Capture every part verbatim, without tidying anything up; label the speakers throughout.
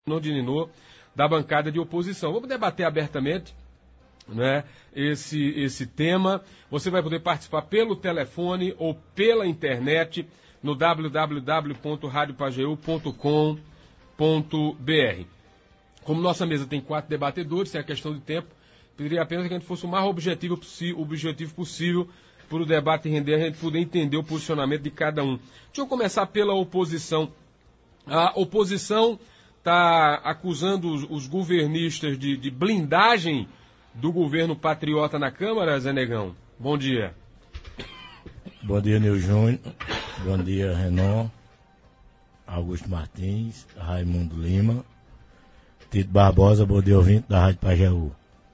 Speaker 1: de Ninô, da bancada de oposição. Vamos debater abertamente, né, esse, esse tema. Você vai poder participar pelo telefone ou pela internet no w w w ponto rádio pajeú ponto com ponto b r. Como nossa mesa tem quatro debatedores, tem a questão de tempo, pediria apenas que a gente fosse o mais objetivo, possi- objetivo possível para o debate render, a gente poder entender o posicionamento de cada um. Deixa eu começar pela oposição. A oposição está acusando os, os governistas de, de blindagem do governo patriota na Câmara, Zé Negão. Bom dia.
Speaker 2: Bom dia, Nil Júnior. Bom dia, Renan, Augusto Martins, Raimundo Lima, Tito Barbosa. Bom dia, ouvinte da Rádio Pajeú.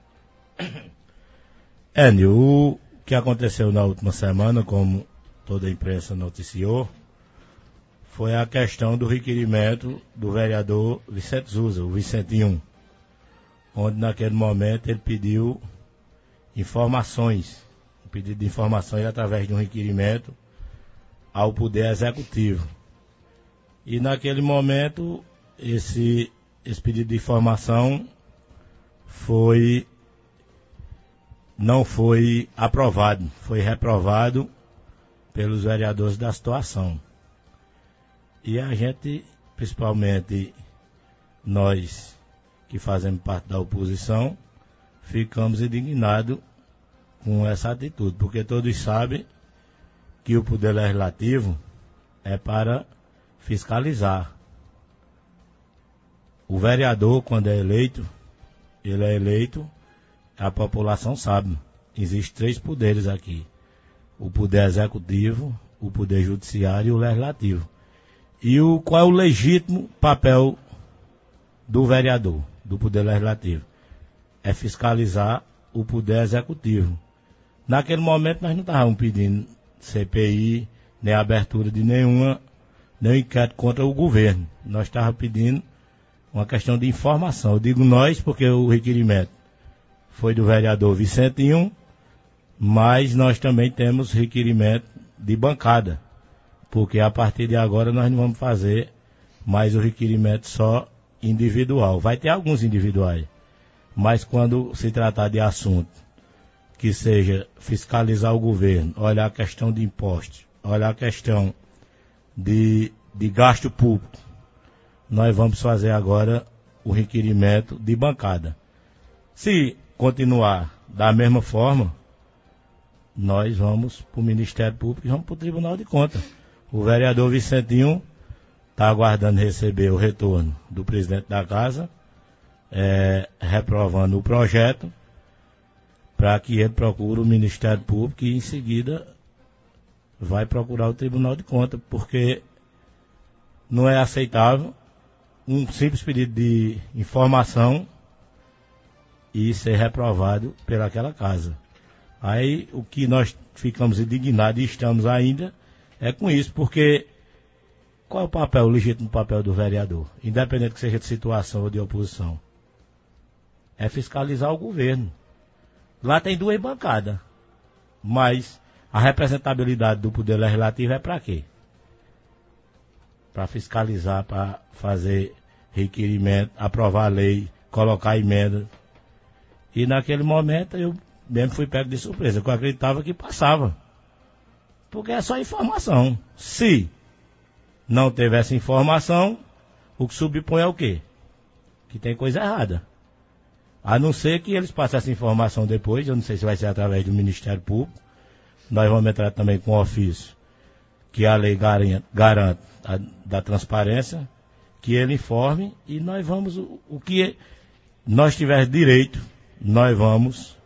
Speaker 2: É, Nil, o que aconteceu na última semana, como toda a imprensa noticiou, foi a questão do requerimento do vereador Vicente Souza, o Vicentinho, onde naquele momento ele pediu informações, um pedido de informações através de um requerimento ao Poder Executivo. E naquele momento, esse, esse pedido de informação foi, não foi aprovado, foi reprovado pelos vereadores da situação. E a gente, principalmente nós que fazemos parte da oposição, ficamos indignados com essa atitude, porque todos sabem que o Poder Legislativo é para fiscalizar. O vereador, quando é eleito, ele é eleito, a população sabe, existem três poderes aqui: o Poder Executivo, o Poder Judiciário e o Legislativo. E o, qual é o legítimo papel do vereador, do Poder Legislativo? É fiscalizar o Poder Executivo. Naquele momento nós não estávamos pedindo C P I, nem abertura de nenhuma, nenhum inquérito contra o governo. Nós estávamos pedindo uma questão de informação. Eu digo nós porque o requerimento foi do vereador Vicentinho, mas nós também temos requerimento de bancada, porque a partir de agora nós não vamos fazer mais o requerimento só individual. Vai ter alguns individuais, mas quando se tratar de assunto que seja fiscalizar o governo, olhar a questão de impostos, olhar a questão de, de gasto público, nós vamos fazer agora o requerimento de bancada. Se continuar da mesma forma, nós vamos para o Ministério Público e vamos para o Tribunal de Contas. O vereador Vicentinho está aguardando receber o retorno do presidente da casa, é, reprovando o projeto, para que ele procure o Ministério Público e em seguida vai procurar o Tribunal de Contas, porque não é aceitável um simples pedido de informação e ser reprovado pelaquela casa. Aí o que nós ficamos indignados e estamos ainda é com isso, porque qual é o papel, o legítimo papel do vereador, independente que seja de situação ou de oposição? É fiscalizar o governo. Lá tem duas bancadas, mas a representabilidade do Poder Legislativo é para quê? Para fiscalizar, para fazer requerimento, aprovar a lei, colocar emenda. E naquele momento eu mesmo fui pego de surpresa, porque eu acreditava que passava. Porque é só informação. Se não teve essa informação, o que subpõe é o quê? Que tem coisa errada. A não ser que eles passem essa informação depois, eu não sei se vai ser através do Ministério Público. Nós vamos entrar também com o ofício que a lei garante, garante a, da transparência, que ele informe e nós vamos, o, o que nós tivermos direito, nós vamos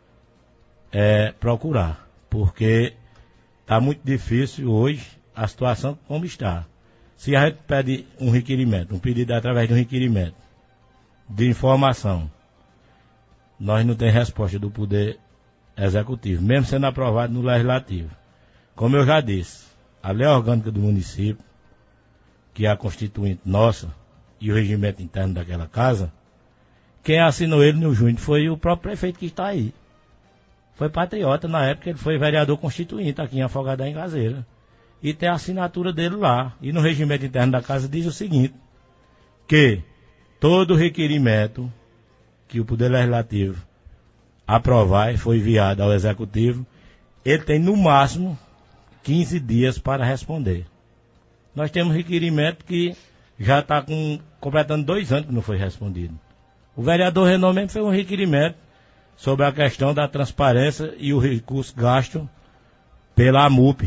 Speaker 2: é, procurar. Porque está muito difícil hoje a situação como está. Se a gente pede um requerimento, um pedido através de um requerimento de informação, nós não temos resposta do Poder Executivo, mesmo sendo aprovado no Legislativo. Como eu já disse, a lei orgânica do município, que é a constituinte nossa, e o regimento interno daquela casa, quem assinou ele no Júnior foi o próprio prefeito que está aí. Foi patriota, na época ele foi vereador constituinte aqui em Afogadá, em Gazeira. E tem a assinatura dele lá. E no regimento interno da casa diz o seguinte, que todo requerimento que o Poder Legislativo aprovar e foi enviado ao Executivo, ele tem no máximo quinze dias para responder. Nós temos requerimento que já está completando dois anos que não foi respondido. O vereador Renan mesmo fez um requerimento sobre a questão da transparência e o recurso gasto pela AMUP.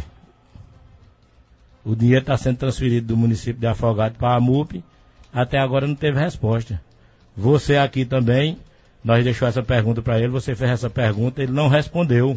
Speaker 2: O dinheiro está sendo transferido do município de Afogados para a AMUP, até agora não teve resposta. Você aqui também, nós deixamos essa pergunta para ele, você fez essa pergunta, ele não respondeu.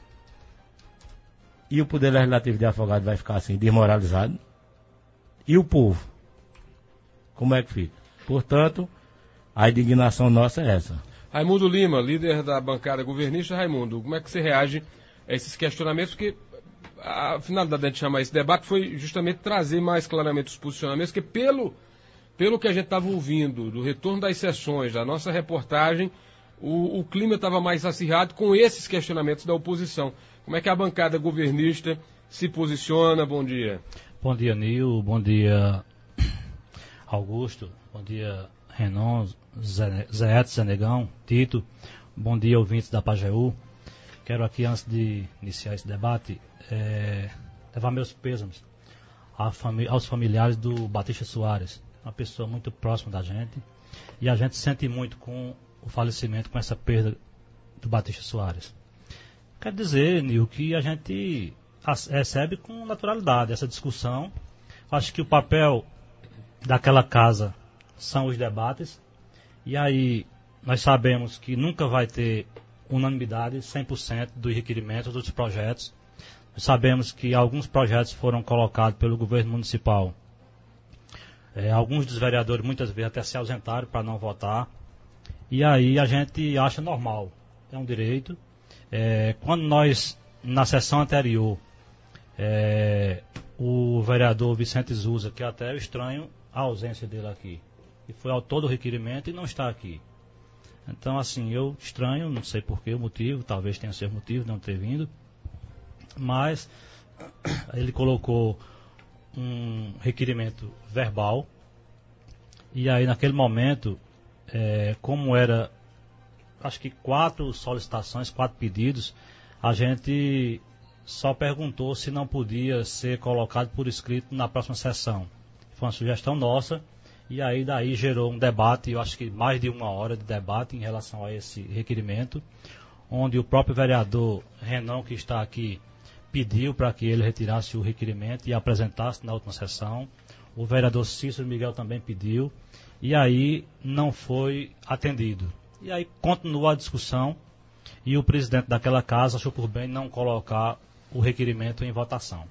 Speaker 2: E o Poder Legislativo de Afogados vai ficar assim, desmoralizado? E o povo? Como é que fica? Portanto, a indignação nossa é essa.
Speaker 1: Raimundo Lima, líder da bancada governista. Raimundo, como é que você reage a esses questionamentos? Porque a finalidade da gente chamar esse debate foi justamente trazer mais claramente os posicionamentos, que pelo, pelo que a gente estava ouvindo, do retorno das sessões, da nossa reportagem, o, o clima estava mais acirrado com esses questionamentos da oposição. Como é que a bancada governista se posiciona? Bom dia.
Speaker 3: Bom dia, Nil. Bom dia, Augusto. Bom dia, Renan, Zé, Zé Edson, Zé Negão, Tito. Bom dia, ouvintes da Pajeú. Quero aqui, antes de iniciar esse debate, é, levar meus pêsames fami- aos familiares do Batista Soares, uma pessoa muito próxima da gente, e a gente sente muito com o falecimento, com essa perda do Batista Soares. Quero dizer, Nil, que a gente recebe com naturalidade essa discussão. Acho que o papel daquela casa são os debates, e aí nós sabemos que nunca vai ter unanimidade, cem por cento dos requerimentos dos projetos. Nós sabemos que alguns projetos foram colocados pelo governo municipal. É, alguns dos vereadores muitas vezes até se ausentaram para não votar. E aí a gente acha normal, é um direito. É, quando nós, na sessão anterior, é, o vereador Vicente Zusa, que até eu estranho a ausência dele aqui, e foi autor do requerimento e não está aqui. Então, assim, eu estranho, não sei por que o motivo, talvez tenha seu motivo de não ter vindo, mas ele colocou um requerimento verbal, e aí naquele momento, é, como era, acho que quatro solicitações, quatro pedidos, a gente só perguntou se não podia ser colocado por escrito na próxima sessão. Foi uma sugestão nossa. E aí daí gerou um debate, eu acho que mais de uma hora de debate em relação a esse requerimento, onde o próprio vereador Renan, que está aqui, pediu para que ele retirasse o requerimento e apresentasse na última sessão. O vereador Cícero Miguel também pediu, e aí não foi atendido. E aí continuou a discussão, e o presidente daquela casa achou por bem não colocar o requerimento em votação.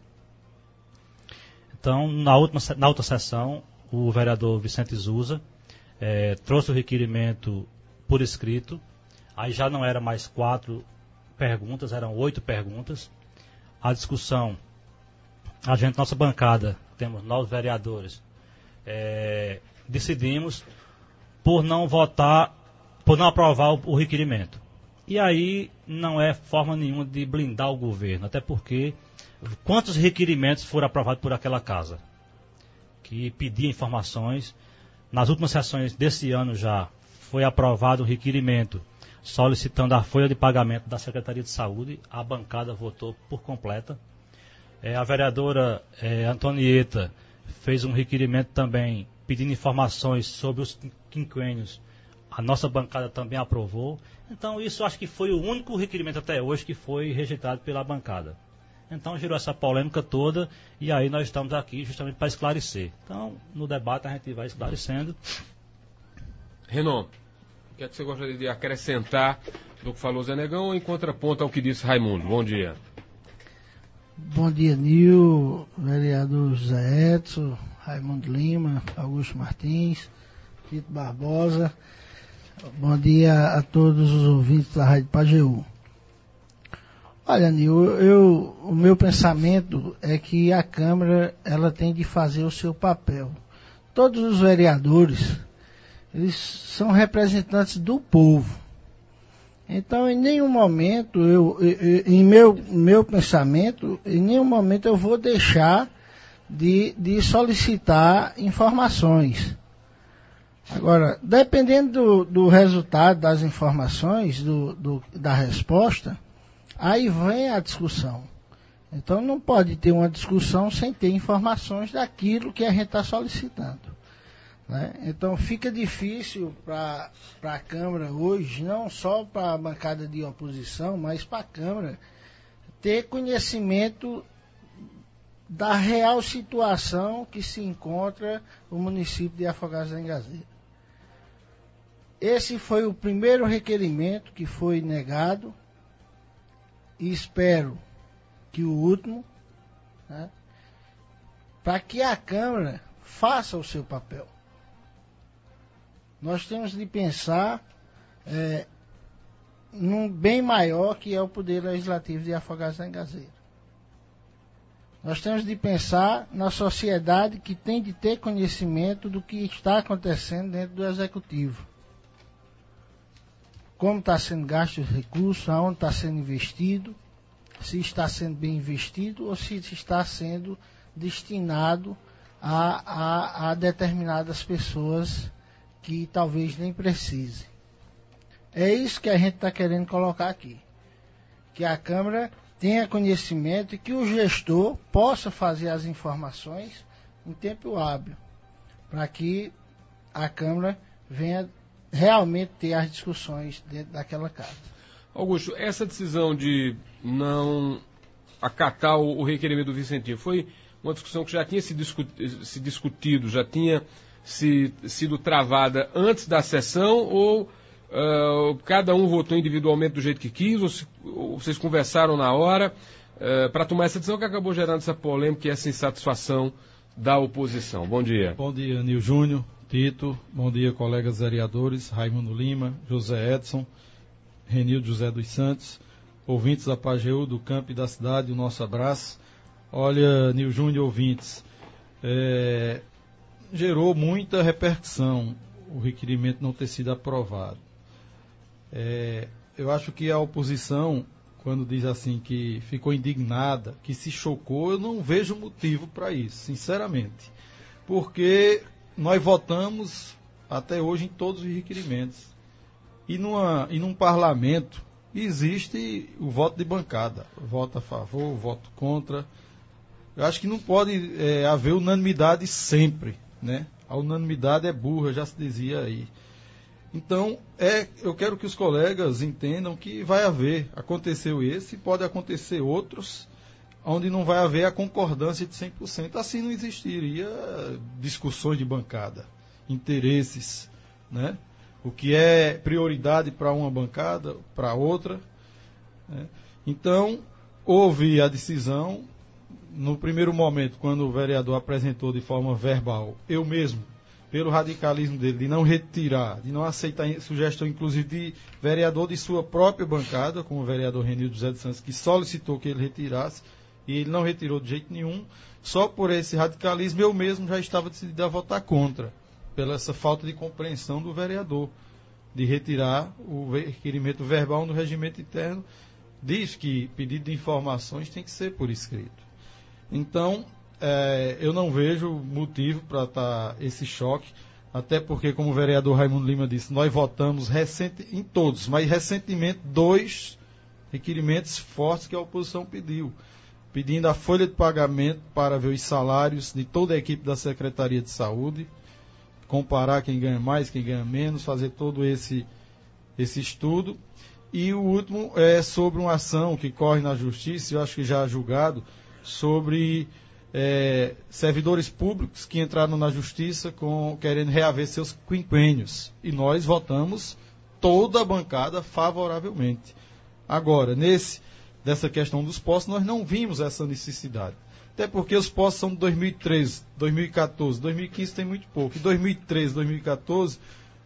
Speaker 3: Então, na, última, na outra sessão, o vereador Vicente Zusa é, trouxe o requerimento por escrito. Aí já não era mais quatro perguntas, eram oito perguntas. A discussão, a gente, nossa bancada, temos nove vereadores, é, decidimos por não votar, por não aprovar o, o requerimento. E aí não é forma nenhuma de blindar o governo, até porque quantos requerimentos foram aprovados por aquela casa que pedia informações? Nas últimas sessões desse ano já foi aprovado um requerimento solicitando a folha de pagamento da Secretaria de Saúde. A bancada votou por completa. É, a vereadora é, Antonieta fez um requerimento também pedindo informações sobre os quinquênios. A nossa bancada também aprovou. Então isso acho que foi o único requerimento até hoje que foi rejeitado pela bancada. Então gerou essa polêmica toda, e aí nós estamos aqui justamente para esclarecer. Então, no debate a gente vai esclarecendo.
Speaker 1: Renan, o que é que você gostaria de acrescentar do que falou Zé Negão, em contraponto ao que disse Raimundo? Bom dia.
Speaker 4: Bom dia, Nil, vereador José Edson, Raimundo Lima, Augusto Martins, Tito Barbosa. Bom dia a todos os ouvintes da Rádio Pajeú. Olha, Nil, eu, o meu pensamento é que a Câmara ela tem de fazer o seu papel. Todos os vereadores, eles são representantes do povo. Então, em nenhum momento, eu, eu, em meu, meu pensamento, em nenhum momento eu vou deixar de, de solicitar informações. Agora, dependendo do, do resultado das informações, do, do, da resposta, aí vem a discussão. Então não pode ter uma discussão sem ter informações daquilo que a gente está solicitando, né? Então fica difícil para a Câmara hoje, não só para a bancada de oposição, mas para a Câmara, ter conhecimento da real situação que se encontra o município de Afogados da Engazeira. Esse foi o primeiro requerimento que foi negado e espero que o último, né, para que a Câmara faça o seu papel. Nós temos de pensar é, num bem maior que é o Poder Legislativo de Afogados da Engazeira. Nós temos de pensar na sociedade que tem de ter conhecimento do que está acontecendo dentro do Executivo. Como está sendo gasto os recursos, aonde está sendo investido, se está sendo bem investido ou se está sendo destinado a, a, a determinadas pessoas que talvez nem precisem. É isso que a gente está querendo colocar aqui. Que a Câmara tenha conhecimento e que o gestor possa fazer as informações em tempo hábil, para que a Câmara venha realmente ter as discussões dentro daquela casa.
Speaker 1: Augusto, essa decisão de não acatar o, o requerimento do Vicentinho foi uma discussão que já tinha se, discu se discutido, já tinha se, sido travada antes da sessão, ou uh, cada um votou individualmente do jeito que quis, ou, se, ou vocês conversaram na hora uh, para tomar essa decisão que acabou gerando essa polêmica e essa insatisfação da oposição? Bom dia.
Speaker 5: Bom dia, Nil Júnior, Tito, bom dia, colegas vereadores, Raimundo Lima, José Edson, Renildo José dos Santos, ouvintes da Pajeú, do campo e da cidade, o nosso abraço. Olha, Nil Júnior, ouvintes, é, gerou muita repercussão o requerimento não ter sido aprovado. É, eu acho que a oposição, quando diz assim que ficou indignada, que se chocou, eu não vejo motivo para isso, sinceramente. Porque nós votamos até hoje em todos os requerimentos. E, numa, e num parlamento existe o voto de bancada. Voto a favor, voto contra. Eu acho que não pode é, haver unanimidade sempre, né? A unanimidade é burra, já se dizia aí. Então, é, eu quero que os colegas entendam que vai haver. Aconteceu esse, pode acontecer outros, onde não vai haver a concordância de cem por cento. Assim não existiria discussões de bancada, interesses, né? O que é prioridade para uma bancada, para outra, né? Então, houve a decisão. No primeiro momento, quando o vereador apresentou de forma verbal, eu mesmo, pelo radicalismo dele, de não retirar, de não aceitar sugestão, inclusive, de vereador de sua própria bancada, como o vereador Renildo José dos Santos, que solicitou que ele retirasse, e ele não retirou de jeito nenhum, só por esse radicalismo eu mesmo já estava decidido a votar contra, pela essa falta de compreensão do vereador, de retirar o requerimento verbal no regimento interno. Diz que pedido de informações tem que ser por escrito. Então, é, eu não vejo motivo para estar esse choque, até porque, como o vereador Raimundo Lima disse, nós votamos recente, em todos, mas recentemente dois requerimentos fortes que a oposição pediu, pedindo a folha de pagamento para ver os salários de toda a equipe da Secretaria de Saúde, comparar quem ganha mais, quem ganha menos, fazer todo esse, esse estudo. E o último é sobre uma ação que corre na Justiça, eu acho que já julgado, sobre é, servidores públicos que entraram na Justiça com, querendo reaver seus quinquênios. E nós votamos toda a bancada favoravelmente. Agora, nesse, dessa questão dos postos, nós não vimos essa necessidade. Até porque os postos são de dois mil e treze, dois mil e quatorze, dois mil e quinze tem muito pouco. Em dois mil e treze, dois mil e quatorze,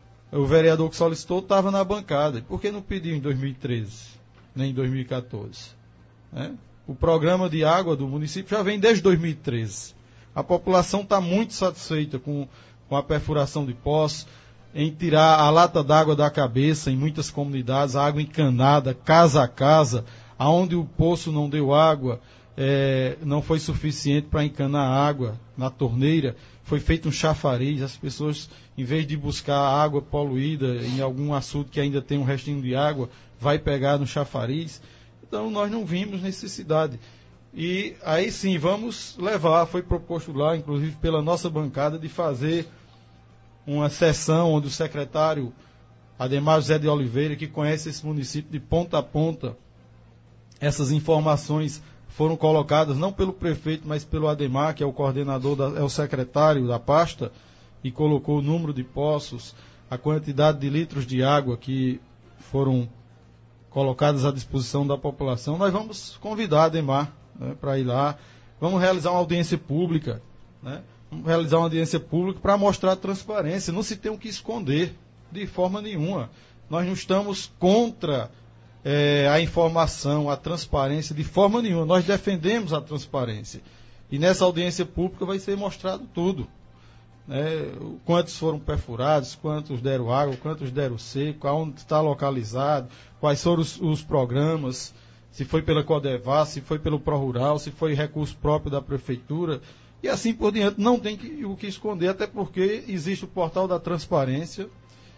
Speaker 5: o vereador que solicitou estava na bancada. Por que não pediu em dois mil e treze, nem em dois mil e quatorze? Né? O programa de água do município já vem desde dois mil e treze. A população está muito satisfeita com, com a perfuração de poços, em tirar a lata d'água da cabeça em muitas comunidades, a água encanada, casa a casa, aonde o poço não deu água, é, não foi suficiente para encanar água na torneira, foi feito um chafariz, as pessoas, em vez de buscar água poluída em algum açude que ainda tem um restinho de água, vai pegar no chafariz. Então nós não vimos necessidade. E aí sim, vamos levar, foi proposto lá, inclusive pela nossa bancada, de fazer uma sessão onde o secretário Ademar José de Oliveira, que conhece esse município de ponta a ponta, essas informações foram colocadas não pelo prefeito, mas pelo Ademar, que é o coordenador, da, é o secretário da pasta, e colocou o número de poços, a quantidade de litros de água que foram colocadas à disposição da população. Nós vamos convidar a Ademar, né, para ir lá, vamos realizar uma audiência pública, né, vamos realizar uma audiência pública para mostrar a transparência, não se tem o que esconder de forma nenhuma. Nós não estamos contra É, a informação, a transparência, de forma nenhuma. Nós defendemos a transparência. E nessa audiência pública vai ser mostrado tudo. Né? Quantos foram perfurados, quantos deram água, quantos deram seco, onde está localizado, quais foram os, os programas, se foi pela Codevasf, se foi pelo ProRural, se foi recurso próprio da Prefeitura, e assim por diante. Não tem que, o que esconder, até porque existe o portal da transparência.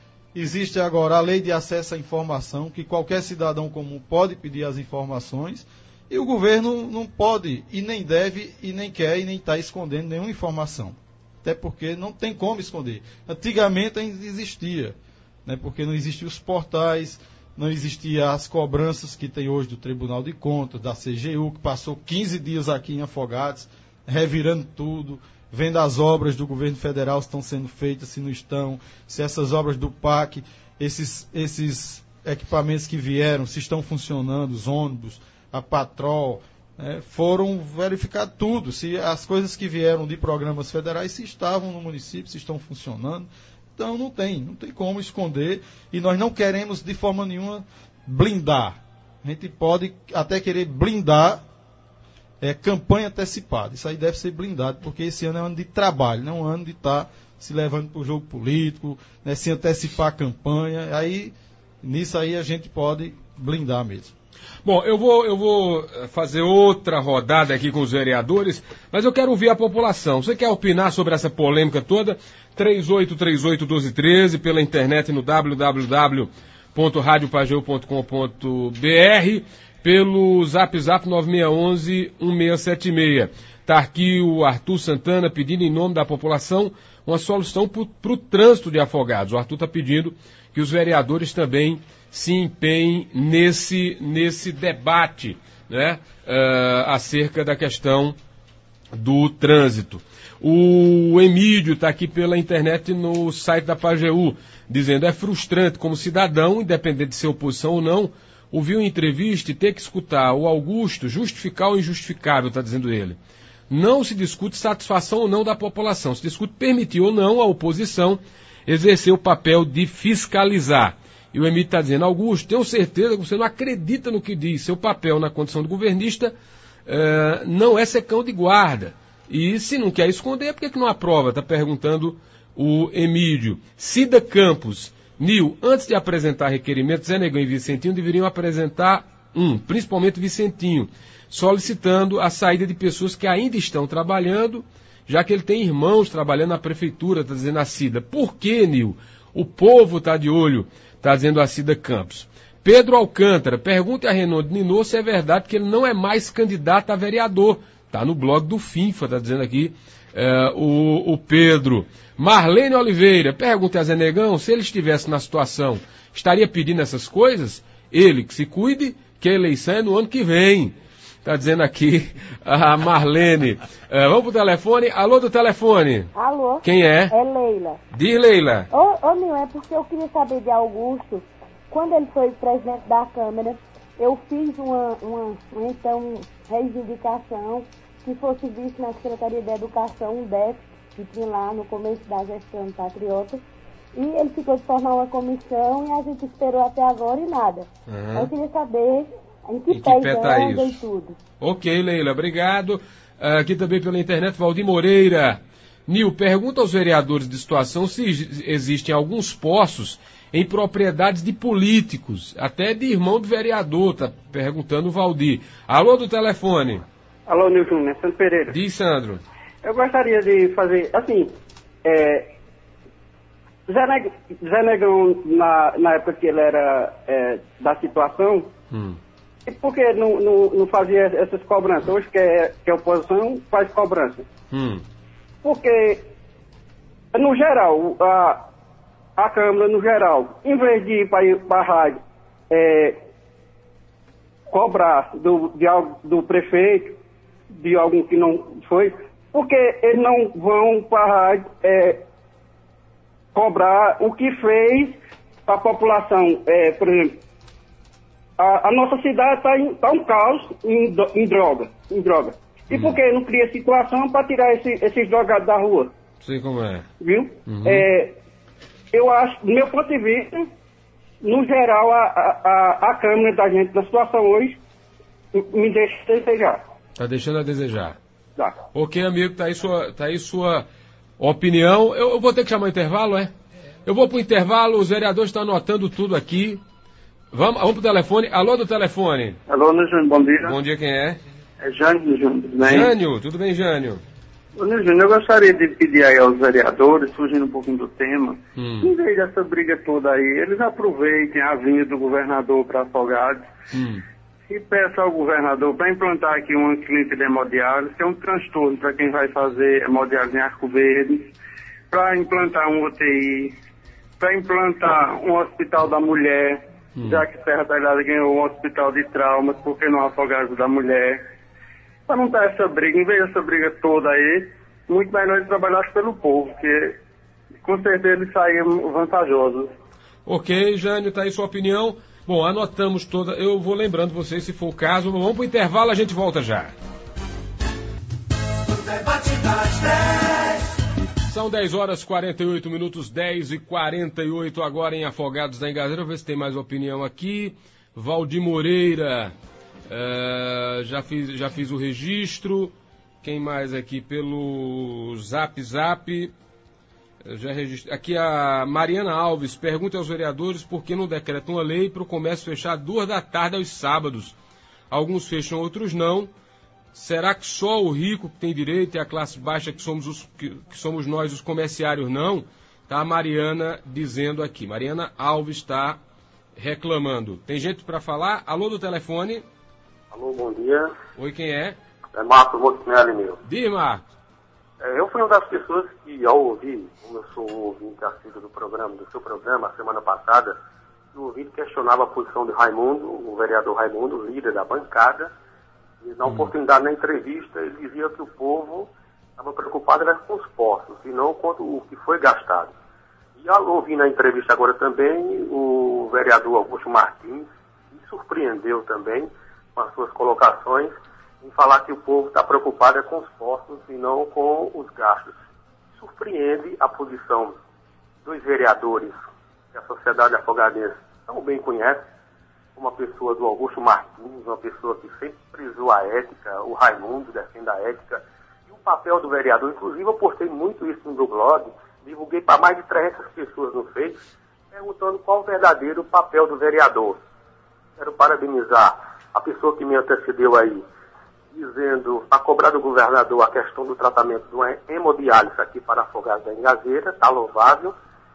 Speaker 5: Existe agora a lei de acesso à informação, que qualquer cidadão comum pode pedir as informações, e o governo não pode, e nem deve, e nem quer, e nem está escondendo nenhuma informação. Até porque não tem como esconder. Antigamente ainda existia, né, porque não existiam os portais, não existiam as cobranças que tem hoje do Tribunal de Contas, da C G U, que passou quinze dias aqui em Afogados, revirando tudo, vendo as obras do governo federal se estão sendo feitas, se não estão, se essas obras do P A C, esses, esses equipamentos que vieram, se estão funcionando, os ônibus, a Patrol, né, foram verificar tudo, se as coisas que vieram de programas federais se estavam no município, se estão funcionando. Então não tem, não tem como esconder, e nós não queremos de forma nenhuma blindar. A gente pode até querer blindar É, campanha antecipada. Isso aí deve ser blindado, porque esse ano é um ano de trabalho, não é um ano de estar tá se levando para o jogo político, né, se antecipar a campanha. Aí, nisso aí a gente pode blindar mesmo.
Speaker 1: Bom, eu vou, eu vou fazer outra rodada aqui com os vereadores, mas eu quero ouvir a população. Você quer opinar sobre essa polêmica toda? três oito três oito, um dois um três, pela internet no w w w ponto rádio pageu ponto com ponto b r, pelo zap zap nove seis um um, um seis sete seis. Está aqui o Arthur Santana pedindo em nome da população uma solução para o trânsito de Afogados. O Arthur está pedindo que os vereadores também se empenhem nesse, nesse debate, né, uh, acerca da questão do trânsito. O Emílio está aqui pela internet no site da Pajeú, dizendo: é frustrante como cidadão, independente de ser oposição ou não, ouvir uma entrevista e ter que escutar o Augusto justificar o injustificável, está dizendo ele. Não se discute satisfação ou não da população, se discute permitir ou não a oposição exercer o papel de fiscalizar. E o Emílio está dizendo: Augusto, tenho certeza que você não acredita no que diz, seu papel na condição de governista uh, não é ser cão de guarda. E se não quer esconder, por que, que não aprova? Está perguntando o Emílio. Cida Campos: Nil, antes de apresentar requerimentos, Zé Negão e Vicentinho deveriam apresentar um, principalmente Vicentinho, solicitando a saída de pessoas que ainda estão trabalhando, já que ele tem irmãos trabalhando na prefeitura, está dizendo a Cida. Por que, Nil? O povo está de olho, está dizendo a Cida Campos. Pedro Alcântara: pergunte a Renan de Ninô se é verdade que ele não é mais candidato a vereador. Está no blog do Finfa, está dizendo aqui é, o, o Pedro. Marlene Oliveira: pergunte a Zé Negão se ele estivesse na situação, estaria pedindo essas coisas? Ele que se cuide, que a eleição é no ano que vem. Está dizendo aqui a Marlene. É, vamos pro telefone. Alô do telefone.
Speaker 6: Alô.
Speaker 1: Quem é?
Speaker 6: É Leila.
Speaker 1: Diz, Leila.
Speaker 6: Ô, ô Nil, é porque eu queria saber de Augusto. Quando ele foi presidente da Câmara, eu fiz uma, uma, uma então, reivindicação que fosse visto na Secretaria de Educação um déficit que tinha lá no começo da gestão patriota. E ele ficou de formar uma comissão e a gente esperou até agora e nada. Uhum. Eu queria saber em que, em que pé está isso e tudo.
Speaker 1: Ok, Leila, obrigado. Aqui também pela internet, Valdir Moreira. Nil, pergunta aos vereadores de situação se existem alguns poços em propriedades de políticos, até de irmão do vereador, tá perguntando o Valdir. Alô do telefone.
Speaker 7: Alô, Nilson, é Sandro Pereira.
Speaker 1: Diz, Sandro.
Speaker 7: Eu gostaria de fazer, assim, é, Zé, Neg, Zé Negão, na, na época que ele era é, da situação, hum. por que não, não, não fazia essas cobranças? Hoje que é, que é oposição, faz cobrança. Hum. Porque, no geral, a, a Câmara, no geral, em vez de ir para a rádio é, cobrar do, de, do prefeito, de algum que não foi, porque eles não vão para a rádio é, cobrar o que fez a população. É, por exemplo, a, a nossa cidade está tá um caos em, em droga. Em droga. E uhum. por que não cria situação para tirar esse, esses drogados da rua?
Speaker 1: Sei como é.
Speaker 7: Viu? Uhum. É, eu acho, do meu ponto de vista, no geral, a, a, a Câmara da gente, da situação hoje, me deixa desejar.
Speaker 1: Está deixando a desejar.
Speaker 7: Tá.
Speaker 1: Ok, amigo, tá aí sua, tá aí sua opinião. Eu, eu vou ter que chamar o intervalo, é? Eu vou para o intervalo, os vereadores estão anotando tudo aqui. Vamos, vamos para o telefone. Alô do telefone.
Speaker 8: Alô, Júnior, bom dia.
Speaker 1: Bom dia, quem é?
Speaker 8: É Jânio, Júnior, tudo bem?
Speaker 1: Jânio, tudo bem, Jânio?
Speaker 8: Ô, Júnior, eu gostaria de pedir aí aos vereadores, fugindo um pouquinho do tema, hum. em vez dessa briga toda aí, eles aproveitem a vinda do governador para Afogados hum. e peçam ao governador para implantar aqui uma clínica de hemodiálise, que é um transtorno para quem vai fazer hemodiálise em Arco Verde, para implantar um U T I, para implantar um hospital da mulher, hum. já que Serra Talhada ganhou um hospital de traumas, porque não Afogados da mulher. Para não dar essa briga, em vez dessa briga toda aí, muito melhor eles trabalhassem pelo povo, porque com certeza eles saíram vantajosos.
Speaker 1: Ok, Jânio, tá aí sua opinião. Bom, anotamos toda, eu vou lembrando vocês se for o caso. Vamos para o intervalo, a gente volta já. São dez horas e quarenta e oito minutos, dez e quarenta e oito agora em Afogados da Engazeira. Vou ver se tem mais opinião aqui. Valdir Moreira, uh, já, fiz, já fiz o registro. Quem mais aqui? Pelo Zap Zap. Já registrei. Aqui a Mariana Alves pergunta aos vereadores por que não decretam uma lei para o comércio fechar duas da tarde aos sábados. Alguns fecham, outros não. Será que só o rico que tem direito e a classe baixa que somos, os, que, que somos nós, os comerciários, não? Tá a Mariana dizendo aqui. Mariana Alves está reclamando. Tem gente para falar? Alô do telefone?
Speaker 9: Alô, bom dia.
Speaker 1: Oi, quem é?
Speaker 9: É Marcos Montenegro, meu.
Speaker 1: Diz, Marcos.
Speaker 9: É, eu fui uma das pessoas que, ao ouvir, como eu sou um ouvinte assíduo do programa, do seu programa, a semana passada, o ouvinte questionava a posição de Raimundo, o vereador Raimundo, líder da bancada, e na oportunidade, na entrevista, ele dizia que o povo estava preocupado era com os postos, e não com o que foi gastado. E ao ouvir na entrevista agora também, o vereador Augusto Martins me surpreendeu também com as suas colocações, em falar que o povo está preocupado é com os postos e não com os gastos. Surpreende a posição dos vereadores que a sociedade afogadense tão bem conhece, uma pessoa do Augusto Martins, uma pessoa que sempre prezou a ética, o Raimundo defende a ética, e o papel do vereador. Inclusive eu postei muito isso no meu blog, divulguei para mais de trezentas pessoas no Face, perguntando qual o verdadeiro papel do vereador. Quero parabenizar a pessoa que me antecedeu aí, dizendo para cobrar do governador a questão do tratamento do hemodiálise aqui para Afogados da Engazeira, está louvável,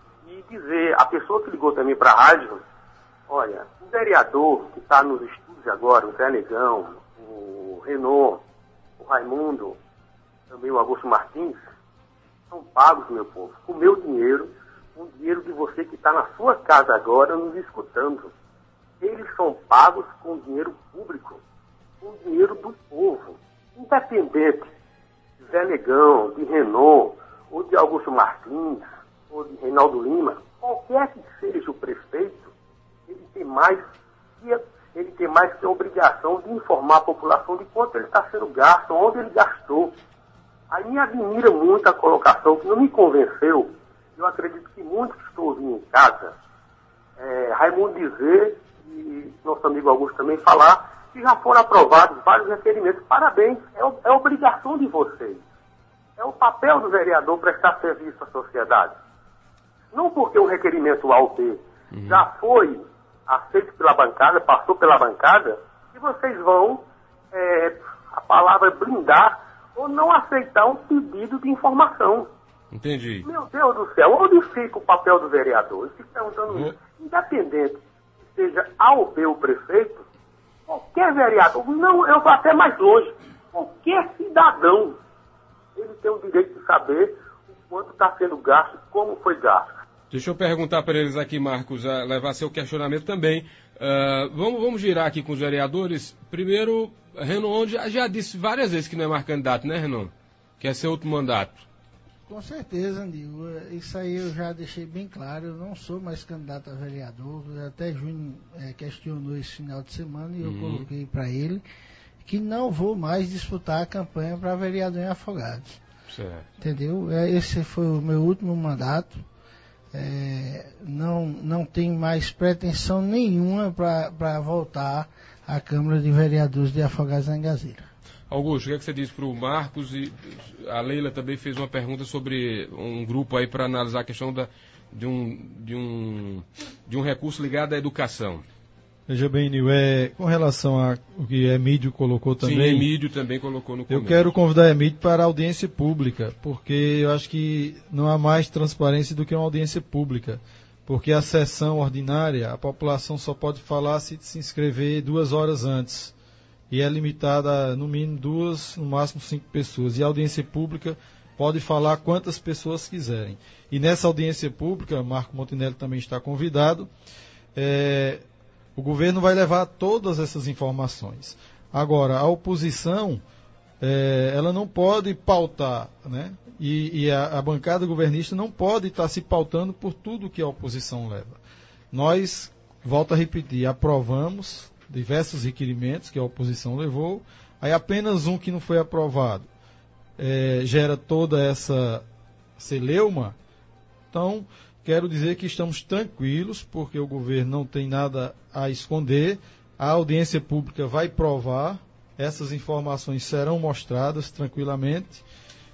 Speaker 9: e dizer, a pessoa que ligou também para a rádio, olha, o vereador que está nos estúdios agora, o Zé Negão, o Renault, o Raimundo, também o Augusto Martins, são pagos, meu povo, com o meu dinheiro, com o dinheiro de você que está na sua casa agora nos escutando. Eles são pagos com dinheiro público, com dinheiro do povo, independente de Zé Negão, de Renault, ou de Augusto Martins, ou de Reinaldo Lima, qualquer que seja o prefeito, ele tem mais que, ele tem mais que a obrigação de informar a população de quanto ele está sendo gasto, onde ele gastou. Aí me admira muito a colocação, que não me convenceu, eu acredito que muitos que estão ouvindo em casa, é, Raimundo dizer, e nosso amigo Augusto também falar, que já foram aprovados vários requerimentos. Parabéns, é, é obrigação de vocês. É o papel do vereador prestar serviço à sociedade. Não porque o requerimento A U T uhum. já foi aceito pela bancada, passou pela bancada, e vocês vão é, A palavra é blindar ou não aceitar um pedido de informação.
Speaker 1: Entendi.
Speaker 9: Meu Deus do céu, onde fica o papel do vereador? Eu fico perguntando isso. Independente que seja A ou B o prefeito, qualquer vereador, não, eu vou até mais longe, qualquer cidadão, ele tem o direito de saber o quanto está sendo gasto e como foi gasto.
Speaker 1: Deixa eu perguntar para eles aqui, Marcos, a levar seu questionamento também. Uh, vamos, vamos girar aqui com os vereadores. Primeiro, Renan já, já disse várias vezes que não é mais candidato, né, Renan? Que é seu último mandato.
Speaker 4: Com certeza, Nil. Isso aí eu já deixei bem claro. Eu não sou mais candidato a vereador. Até Júnior é, questionou esse final de semana e eu uhum. coloquei para ele que não vou mais disputar a campanha para vereador em Afogados.
Speaker 1: Certo.
Speaker 4: Entendeu? Esse foi o meu último mandato. É, não, não tenho mais pretensão nenhuma para voltar à Câmara de Vereadores de Afogados da Engazeira.
Speaker 1: Augusto, o que, é que você diz para o Marcos? E a Leila também fez uma pergunta sobre um grupo aí para analisar a questão da, de, um, de, um, de um recurso ligado à educação.
Speaker 5: Veja bem, Nil, é, com relação ao que Emílio colocou também...
Speaker 1: Sim, Emílio também colocou no começo.
Speaker 5: Eu quero convidar Emílio para a audiência pública, porque eu acho que não há mais transparência do que uma audiência pública. Porque a sessão ordinária, a população só pode falar se se inscrever duas horas antes. E é limitada a, no mínimo, duas, no máximo cinco pessoas. E a audiência pública pode falar quantas pessoas quiserem. E nessa audiência pública, Marco Montenegro também está convidado, é, o governo vai levar todas essas informações. Agora, a oposição, é, ela não pode pautar, né? E, e a, a bancada governista não pode estar se pautando por tudo que a oposição leva. Nós, volto a repetir, aprovamos diversos requerimentos que a oposição levou, aí apenas um que não foi aprovado é, gera toda essa celeuma. Então, quero dizer que estamos tranquilos, porque o governo não tem nada a esconder, a audiência pública vai provar, essas informações serão mostradas tranquilamente,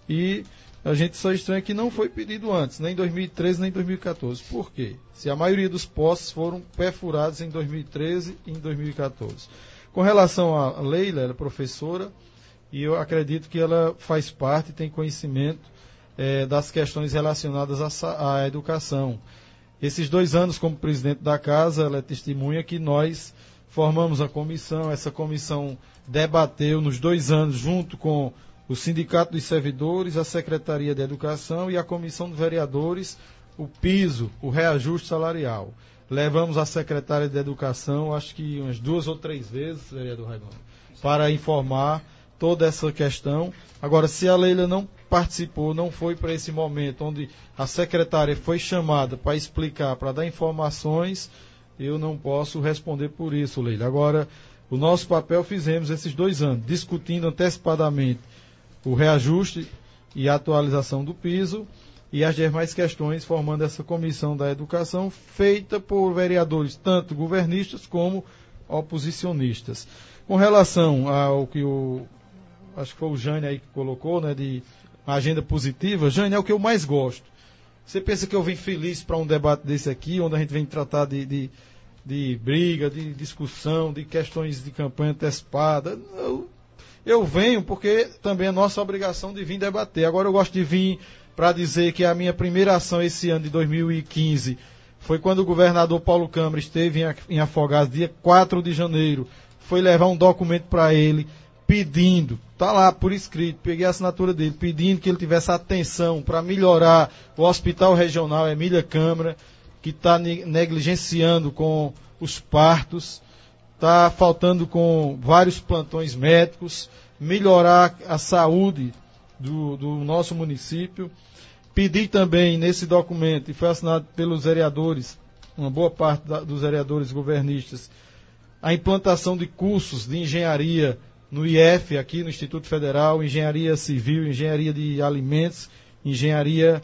Speaker 5: e a gente só estranha que não foi pedido antes, nem em dois mil e treze, nem em dois mil e quatorze. Por quê? Se a maioria dos postos foram perfurados em dois mil e treze e em dois mil e quatorze. Com relação a Leila, ela é professora, e eu acredito que ela faz parte, tem conhecimento é, das questões relacionadas à, à educação. Esses dois anos como presidente da casa, ela é testemunha que nós formamos a comissão, essa comissão debateu nos dois anos junto com o Sindicato dos Servidores, a Secretaria de Educação e a Comissão de Vereadores, o piso, o reajuste salarial. Levamos a secretária de Educação, acho que umas duas ou três vezes, vereador Raimundo, para informar toda essa questão. Agora, se a Leila não participou, não foi para esse momento onde a secretária foi chamada para explicar, para dar informações, eu não posso responder por isso, Leila. Agora, o nosso papel fizemos esses dois anos, discutindo antecipadamente o reajuste e a atualização do piso e as demais questões, formando essa comissão da educação, feita por vereadores, tanto governistas como oposicionistas. Com relação ao que o, acho que foi o Jânio aí que colocou, né, de agenda positiva, Jânio, é o que eu mais gosto. Você pensa que eu vim feliz para um debate desse aqui, onde a gente vem tratar de, de, de briga, de discussão, de questões de campanha antecipada? Eu, Eu venho porque também é nossa obrigação de vir debater. Agora eu gosto de vir para dizer que a minha primeira ação esse ano de dois mil e quinze foi quando o governador Paulo Câmara esteve em Afogados, dia quatro de janeiro, foi levar um documento para ele pedindo, está lá por escrito, peguei a assinatura dele, pedindo que ele tivesse atenção para melhorar o Hospital Regional Emília Câmara, que está negligenciando com os partos, está faltando com vários plantões médicos, melhorar a saúde do, do nosso município. Pedi também nesse documento, e foi assinado pelos vereadores, uma boa parte da, dos vereadores governistas, a implantação de cursos de engenharia no I F, aqui no Instituto Federal, engenharia civil, engenharia de alimentos, engenharia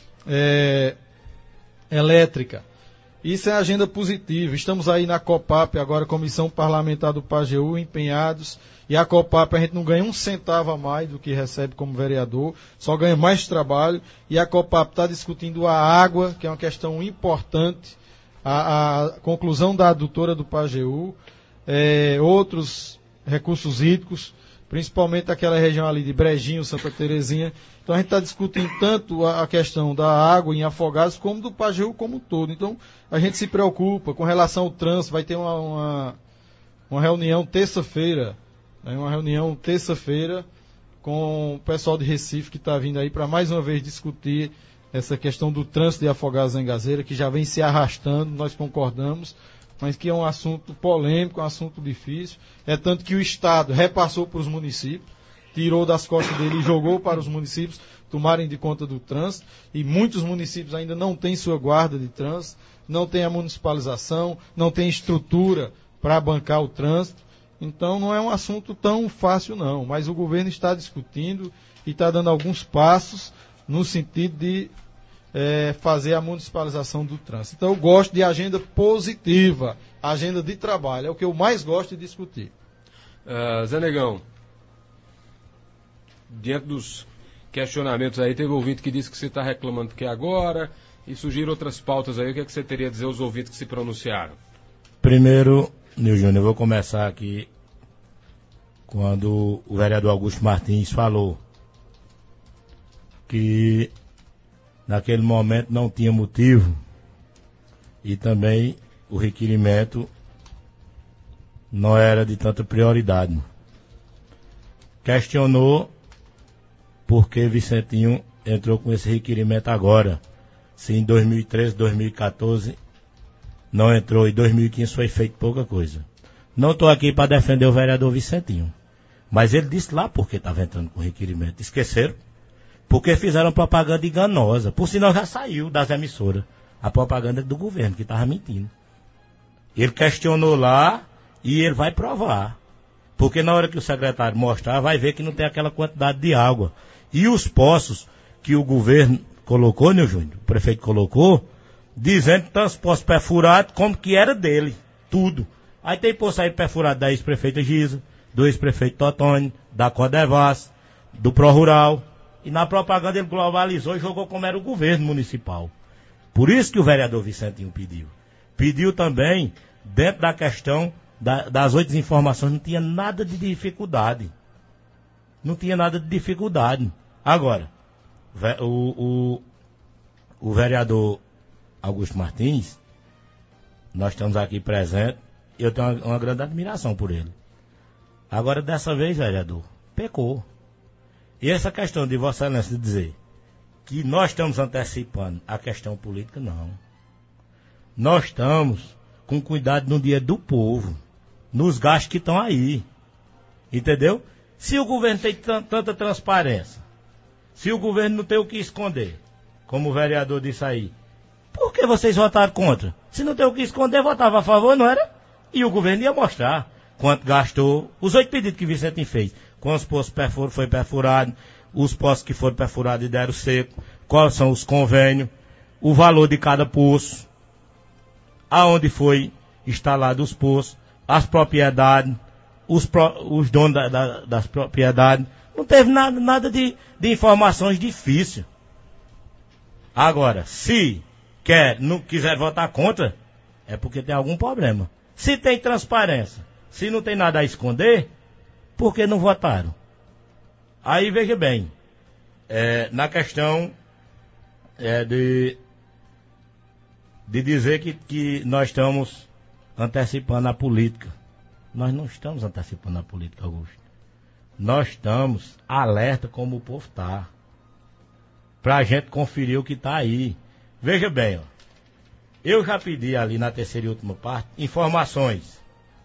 Speaker 5: é, elétrica. Isso é agenda positiva. Estamos aí na COPAP, agora Comissão Parlamentar do Pajeú, empenhados. E a COPAP a gente não ganha um centavo a mais do que recebe como vereador, só ganha mais trabalho. E a COPAP está discutindo a água, que é uma questão importante, a, a conclusão da adutora do Pajeú, é, outros recursos hídricos, principalmente aquela região ali de Brejinho, Santa Terezinha. Então a gente está discutindo tanto a, a questão da água em Afogados como do Pajeú como um todo. Então a gente se preocupa com relação ao trânsito. Vai ter uma, uma, uma reunião terça-feira, né, uma reunião terça-feira com o pessoal de Recife que está vindo aí para mais uma vez discutir essa questão do trânsito de Afogados em Gazeira, que já vem se arrastando, nós concordamos, mas que é um assunto polêmico, um assunto difícil. É tanto que o Estado repassou para os municípios, tirou das costas dele e jogou para os municípios tomarem de conta do trânsito, e muitos municípios ainda não têm sua guarda de trânsito, não tem a municipalização, não tem estrutura para bancar o trânsito. Então não é um assunto tão fácil não, mas o governo está discutindo e está dando alguns passos no sentido de é, fazer a municipalização do trânsito. Então eu gosto de agenda positiva, agenda de trabalho, é o que eu mais gosto de discutir.
Speaker 1: Uh, Zé Negão, diante dos questionamentos aí, teve um ouvinte que disse que você está reclamando que é agora, e surgiram outras pautas aí, o que é que você teria a dizer aos ouvintes que se pronunciaram?
Speaker 2: Primeiro, Nil Júnior, eu vou começar aqui quando o vereador Augusto Martins falou que naquele momento não tinha motivo e também o requerimento não era de tanta prioridade. Questionou por que Vicentinho entrou com esse requerimento agora, se em dois mil e treze, dois mil e quatorze não entrou e em dois mil e quinze foi feito pouca coisa. Não estou aqui para defender o vereador Vicentinho, mas ele disse lá porque estava entrando com requerimento. Esqueceram? Porque fizeram propaganda enganosa. Por sinal já saiu das emissoras a propaganda do governo, que estava mentindo. Ele questionou lá e ele vai provar. Porque na hora que o secretário mostrar, vai ver que não tem aquela quantidade de água. E os poços que o governo colocou, Nil Júnior, o prefeito colocou, dizendo que tem os poços perfurados como que era dele. Tudo. Aí tem poço aí perfurado da ex-prefeita Giza, do ex-prefeito Totônio, da Codevas, do Pró-Rural. E na propaganda ele globalizou e jogou como era o governo municipal. Por isso que o vereador Vicentinho pediu. Pediu também, dentro da questão da, das oito informações, não tinha nada de dificuldade. Não tinha nada de dificuldade. Agora, o, o, o vereador Augusto Martins, nós estamos aqui presentes, eu tenho uma, uma grande admiração por ele. Agora, dessa vez, vereador, pecou. E essa questão de Vossa Excelência dizer que nós estamos antecipando a questão política, não. Nós estamos com cuidado no dia do povo, nos gastos que estão aí. Entendeu? Se o governo tem tanta transparência, se o governo não tem o que esconder, como o vereador disse aí, por que vocês votaram contra? Se não tem o que esconder, votava a favor, não era? E o governo ia mostrar quanto gastou, os oito pedidos que Vicentinho fez. Quantos poços perfur, foi perfurado, os poços que foram perfurados e deram seco, quais são os convênios, o valor de cada poço, aonde foi instalado os poços, as propriedades, os, pro, os donos da, da, das propriedades. Não teve nada, nada de, de informações difíceis. Agora, se quer, não quiser votar contra, é porque tem algum problema. Se tem transparência, se não tem nada a esconder, por que não votaram? Aí veja bem, é, na questão é, de, de dizer que, que nós estamos antecipando a política. Nós não estamos antecipando a política, Augusto. Nós estamos alerta como o povo está. Para a gente conferir o que está aí. Veja bem, ó, eu já pedi ali na terceira e última parte informações.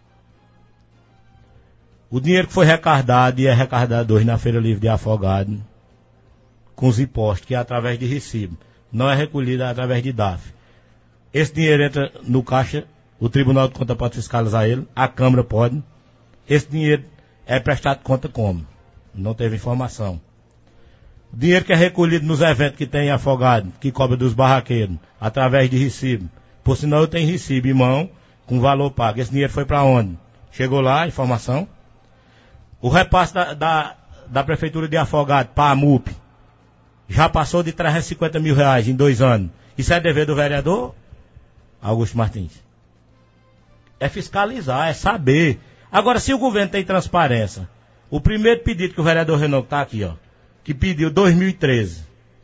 Speaker 2: O dinheiro que foi recardado e é recardado hoje na Feira Livre de Afogados, com os impostos, que é através de recibo, não é recolhido é através de D A F. Esse dinheiro entra no caixa, o Tribunal de Contas pode fiscalizar ele, a Câmara pode. Esse dinheiro é prestado conta como? Não teve informação. O dinheiro que é recolhido nos eventos que tem Afogados, que cobra dos barraqueiros, através de recibo. Por sinal, eu tenho recibo em mão, com valor pago. Esse dinheiro foi para onde? Chegou lá, informação. O repasse da, da, da Prefeitura de Afogados para a M U P já passou de trezentos e cinquenta mil reais em dois anos. Isso é dever do vereador Augusto Martins? É fiscalizar, é saber. Agora, se o governo tem transparência, O primeiro pedido que o vereador Renan está aqui, ó, que pediu dois mil e treze.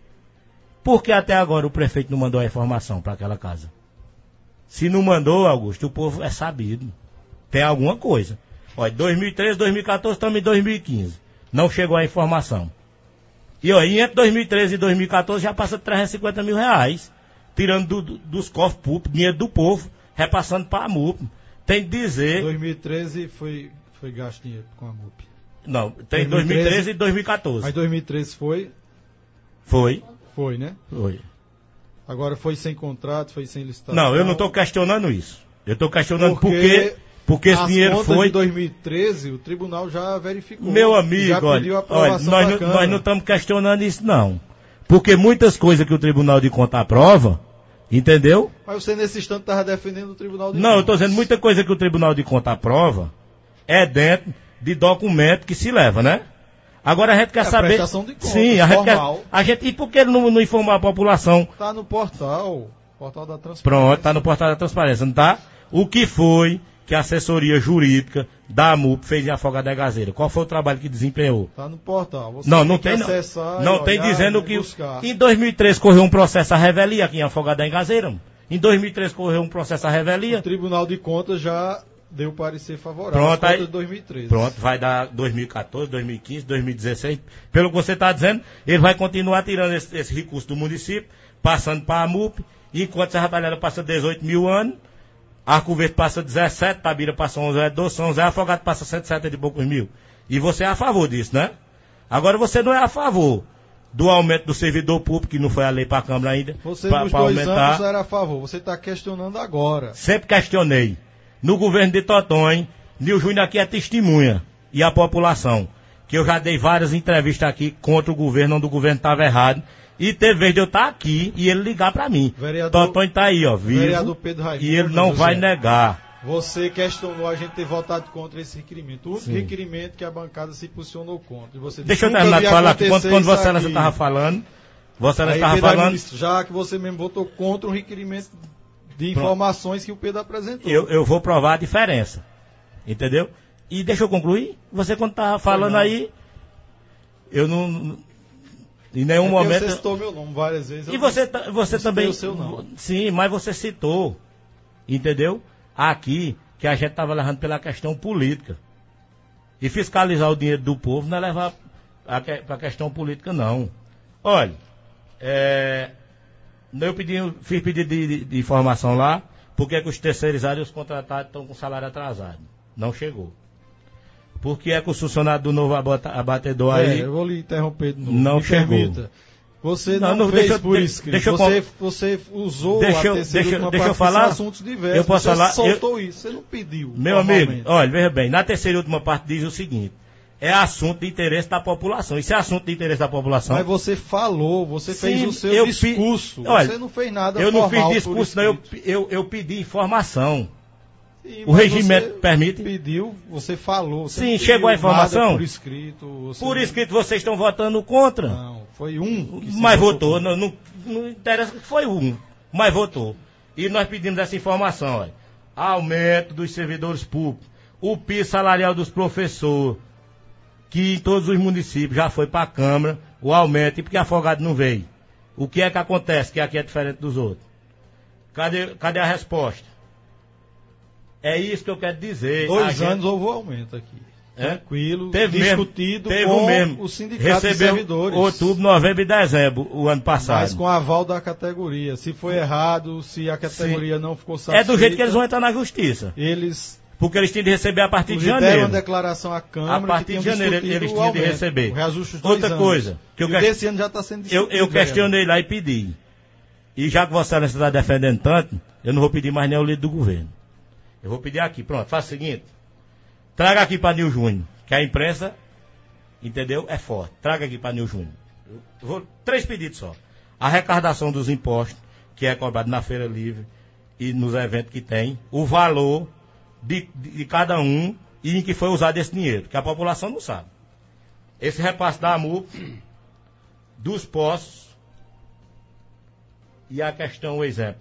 Speaker 2: Por que até agora o prefeito não mandou a informação para aquela casa? Se não mandou, Augusto, o povo é sabido. Tem alguma coisa. Olha, dois mil e treze, dois mil e quatorze, estamos em dois mil e quinze. Não chegou a informação. E ó, e entre dois mil e treze e dois mil e quatorze já passa de trezentos e cinquenta mil reais. Tirando do, do, dos cofres públicos, dinheiro do povo, repassando para a M U P. Tem que dizer...
Speaker 5: dois mil e treze foi, foi gasto dinheiro com a M U P.
Speaker 2: Não, tem dois mil e treze e dois mil e quatorze.
Speaker 5: Aí dois mil e treze foi?
Speaker 2: Foi.
Speaker 5: Foi, né?
Speaker 2: Foi.
Speaker 5: Agora foi sem contrato, foi sem licitação.
Speaker 2: Não, eu não estou questionando isso. Eu estou questionando
Speaker 5: porque,
Speaker 2: porque, porque esse dinheiro
Speaker 5: contas
Speaker 2: foi...
Speaker 5: de dois mil e treze, o tribunal já verificou.
Speaker 2: Meu amigo, já pediu olha, olha nós, não, nós não estamos questionando isso, não. Porque muitas coisas que o Tribunal de Contas aprova, entendeu?
Speaker 5: Mas você nesse instante estava defendendo o Tribunal de
Speaker 2: Contas. Não,
Speaker 5: Contas.
Speaker 2: eu estou dizendo muita coisa que o Tribunal de Contas aprova é dentro de documento que se leva, né? Agora a gente quer
Speaker 5: é
Speaker 2: saber...
Speaker 5: prestação de contas,
Speaker 2: sim, a gente
Speaker 5: formal.
Speaker 2: quer... A gente, e por que ele não, não informou a população?
Speaker 5: Está no portal, portal da transparência.
Speaker 2: Pronto, está no portal da transparência, não está? O que foi que a assessoria jurídica da M U P fez em Afogado da Gazeira? Qual foi o trabalho que desempenhou?
Speaker 5: Está no portal. Você
Speaker 2: não, não
Speaker 5: tem
Speaker 2: tem,
Speaker 5: que acessar
Speaker 2: não. Não tem
Speaker 5: olhar,
Speaker 2: dizendo que...
Speaker 5: buscar.
Speaker 2: Em dois mil e treze correu um processo a revelia aqui em Afogado da Gazeira. Em dois mil e treze correu um processo a revelia.
Speaker 5: O Tribunal de Contas já deu parecer favorável
Speaker 2: pronto,
Speaker 5: às
Speaker 2: aí,
Speaker 5: contas de dois mil e treze.
Speaker 2: Pronto, vai dar dois mil e quatorze, dois mil e quinze, dois mil e dezesseis. Pelo que você está dizendo, ele vai continuar tirando esse, esse recurso do município, passando para a M U P, enquanto Serra Talhada passa dezoito mil anos, Arco Verde passa dezessete, Tabira passa onze, doze, São José, Afogado passa cento e setenta e poucos mil. E você é a favor disso, né? Agora você não é a favor do aumento do servidor público, que não foi a lei para a Câmara ainda.
Speaker 5: Você
Speaker 2: pra,
Speaker 5: nos
Speaker 2: pra
Speaker 5: dois
Speaker 2: aumentar.
Speaker 5: anos era a favor, você está questionando agora.
Speaker 2: Sempre questionei. No governo de Totonho, Nil Júnior aqui é testemunha, e a população, que eu já dei várias entrevistas aqui contra o governo, onde o governo estava errado, e teve vez de eu estar aqui e ele ligar para mim.
Speaker 5: Vereador,
Speaker 2: Totonho está aí, ó, vivo,
Speaker 5: vereador Pedro Raimundo,
Speaker 2: e ele não
Speaker 5: José,
Speaker 2: vai negar.
Speaker 5: Você questionou a gente ter votado contra esse requerimento. O único
Speaker 2: Sim.
Speaker 5: requerimento que a bancada se posicionou contra. E você disse,
Speaker 2: Deixa eu
Speaker 5: nunca
Speaker 2: terminar de
Speaker 5: vi
Speaker 2: falar aqui, quando,
Speaker 5: acontecer
Speaker 2: quando
Speaker 5: isso
Speaker 2: Vossa Excelência
Speaker 5: aqui.
Speaker 2: estava falando, Vossa
Speaker 5: Aí,
Speaker 2: Excelência estava
Speaker 5: Pedro
Speaker 2: falando...
Speaker 5: Raimundo, já que você mesmo votou contra um requerimento de informações que o Pedro apresentou.
Speaker 2: Eu, eu vou provar a diferença. Entendeu? E deixa eu concluir. Você quando estava falando aí, eu não... Em nenhum
Speaker 5: é
Speaker 2: momento...
Speaker 5: Você citou meu nome várias vezes.
Speaker 2: E você, não, você
Speaker 5: não
Speaker 2: também...
Speaker 5: O seu nome.
Speaker 2: Sim, mas você citou, entendeu? Aqui, que a gente estava levando pela questão política. E fiscalizar o dinheiro do povo não é levar para a questão política, não. Olha, é, eu pedi, fiz pedido de, de, de informação lá, porque é que os terceirizados e os contratados estão com salário atrasado. Não chegou. Por que é que o funcionário do novo abatedor aí...
Speaker 5: É, eu vou lhe interromper de novo.
Speaker 2: Não
Speaker 5: Me
Speaker 2: chegou.
Speaker 5: Permita. Você não,
Speaker 2: não, não
Speaker 5: fez
Speaker 2: deixa,
Speaker 5: por
Speaker 2: de,
Speaker 5: escrito.
Speaker 2: deixa
Speaker 5: você,
Speaker 2: eu,
Speaker 5: você usou
Speaker 2: deixa,
Speaker 5: a terceira
Speaker 2: deixa,
Speaker 5: última
Speaker 2: deixa eu
Speaker 5: parte
Speaker 2: falar.
Speaker 5: assuntos diversos.
Speaker 2: Eu posso
Speaker 5: você
Speaker 2: falar.
Speaker 5: soltou
Speaker 2: eu,
Speaker 5: isso. Você não pediu.
Speaker 2: Meu amigo, olha, veja bem. Na terceira e última parte diz o seguinte. É assunto de interesse da população. Isso é assunto de interesse da população.
Speaker 5: Mas você falou, você
Speaker 2: Sim,
Speaker 5: fez o seu
Speaker 2: eu
Speaker 5: discurso.
Speaker 2: Pi... Olha,
Speaker 5: você não fez nada
Speaker 2: eu não
Speaker 5: formal
Speaker 2: fiz discurso, não. Eu, eu, eu pedi informação.
Speaker 5: Sim,
Speaker 2: o regimento permite.
Speaker 5: Pediu, você falou. Você
Speaker 2: Sim, chegou a informação.
Speaker 5: Por escrito.
Speaker 2: Por
Speaker 5: não...
Speaker 2: escrito vocês estão votando contra.
Speaker 5: Não, foi um. Que
Speaker 2: mas votou. Não, não, não interessa que foi um. Mas votou. E nós pedimos essa informação. Olha. Aumento dos servidores públicos. O piso salarial dos professores. Que em todos os municípios já foi para a Câmara. O aumento. E porque Afogado não veio. O que é que acontece que aqui é diferente dos outros? Cadê, cadê a resposta? É isso que eu quero dizer.
Speaker 5: Dois
Speaker 2: a
Speaker 5: anos
Speaker 2: gente...
Speaker 5: houve o aumento aqui.
Speaker 2: É?
Speaker 5: Tranquilo,
Speaker 2: teve
Speaker 5: discutido
Speaker 2: mesmo, teve
Speaker 5: com
Speaker 2: mesmo.
Speaker 5: o sindicato de
Speaker 2: Recebeu
Speaker 5: servidores.
Speaker 2: outubro, novembro e dezembro, o ano passado.
Speaker 5: Mas com aval da categoria. Se foi errado, se a categoria Sim. não ficou satisfeita...
Speaker 2: É do jeito que eles vão entrar na justiça.
Speaker 5: Eles...
Speaker 2: Porque eles tinham de receber a partir de
Speaker 5: deram
Speaker 2: janeiro.
Speaker 5: uma declaração à Câmara.
Speaker 2: A partir de janeiro eles tinham de receber.
Speaker 5: O reajuste dos dois
Speaker 2: Outra
Speaker 5: anos.
Speaker 2: coisa. Que eu
Speaker 5: e
Speaker 2: quest...
Speaker 5: desse ano já está sendo discutido.
Speaker 2: Eu, eu questionei lá e pedi. E já que Vossa Excelência está defendendo tanto, eu não vou pedir mais nem o líder do governo. Eu vou pedir aqui. Pronto, faça o seguinte. Traga aqui para Nil Júnior, que a imprensa, entendeu, é forte. Traga aqui para Nil Júnior. Eu vou, três pedidos só. A arrecadação dos impostos, que é cobrado na Feira Livre e nos eventos que tem. O valor de, de, de cada um e em que foi usado esse dinheiro, que a população não sabe. Esse repasse da A M U P, dos postos e a questão, o exemplo.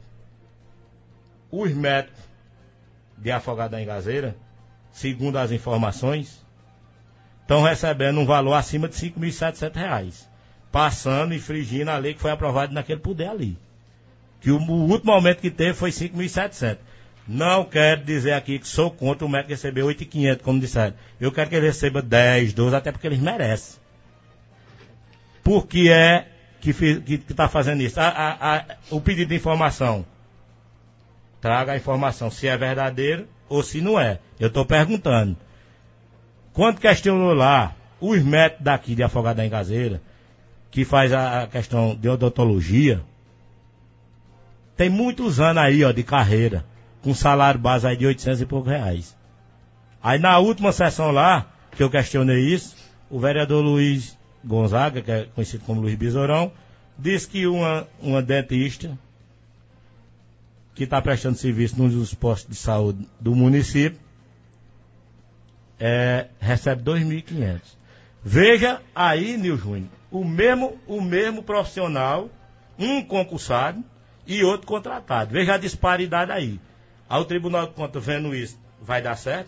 Speaker 2: Os médicos de Afogado da Engazeira, segundo as informações, estão recebendo um valor acima de cinco mil e setecentos reais. Passando, infringindo a lei que foi aprovada naquele poder ali. Que o, o último aumento que teve foi cinco mil e setecentos. Não quero dizer aqui que sou contra o médico receber oito mil e quinhentos, como disseram. Eu quero que ele receba dez, doze, até porque eles merecem. Por que é que está fazendo isso? A, a, a, o pedido de informação. Traga a informação se é verdadeiro ou se não é. Eu estou perguntando. Quando questionou lá, os médicos daqui de Afogados da Engazeira, que faz a, a questão de odontologia, tem muitos anos aí, ó, de carreira, com salário base aí de oitocentos e poucos reais. Aí na última sessão lá, que eu questionei isso, o vereador Luiz Gonzaga, que é conhecido como Luiz Besourão, disse que uma, uma dentista que está prestando serviço num dos postos de saúde do município é, recebe dois mil e quinhentos. Veja aí, Nil Júnior, o mesmo, o mesmo profissional, um concursado e outro contratado. Veja a disparidade aí. Aí o Tribunal de Contas vendo isso, vai dar certo?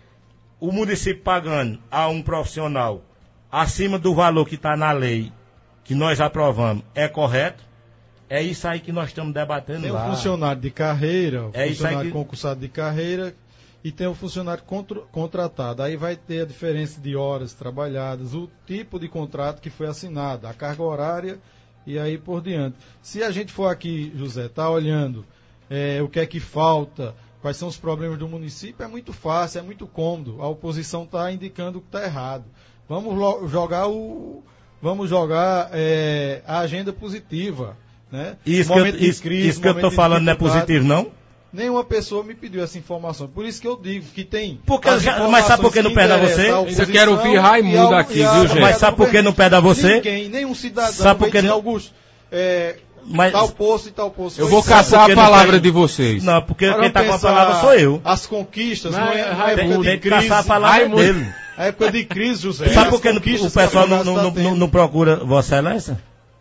Speaker 2: O município pagando a um profissional acima do valor que está na lei, que nós aprovamos, é correto? É isso aí que nós estamos debatendo
Speaker 5: tem
Speaker 2: lá.
Speaker 5: Tem um funcionário de carreira, o
Speaker 2: é
Speaker 5: funcionário
Speaker 2: que...
Speaker 5: concursado de carreira e tem o funcionário contra... contratado. Aí vai ter a diferença de horas trabalhadas, o tipo de contrato que foi assinado, a carga horária e aí por diante. Se a gente for aqui, José, tá olhando é, o que é que falta, quais são os problemas do município, é muito fácil, é muito cômodo. A oposição está indicando o que está errado. Vamos lo... jogar o... Vamos jogar é, a agenda positiva. Né?
Speaker 2: Isso que eu, isso, crise, isso que eu estou falando não é positivo, não?
Speaker 5: Nenhuma pessoa me pediu essa informação. Por isso que eu digo que tem.
Speaker 2: Porque já, mas sabe por que não pede a você?
Speaker 1: Eu quero ouvir Raimundo aqui, viu, gente?
Speaker 2: Mas sabe por que não pede a você?
Speaker 5: Ninguém, nenhum cidadão.
Speaker 2: Sabe por que não?
Speaker 5: Augusto, é,
Speaker 2: mas...
Speaker 5: tal posto e tal posto.
Speaker 1: Eu vou caçar a palavra de vocês.
Speaker 2: Não, porque quem está com a palavra sou eu.
Speaker 5: As conquistas,
Speaker 1: não,
Speaker 5: não é Raimundo.
Speaker 2: Tem que caçar a palavra dele.
Speaker 5: A época de crise, José.
Speaker 2: Sabe por que o pessoal não, não, não, não procura Vossa Excelência?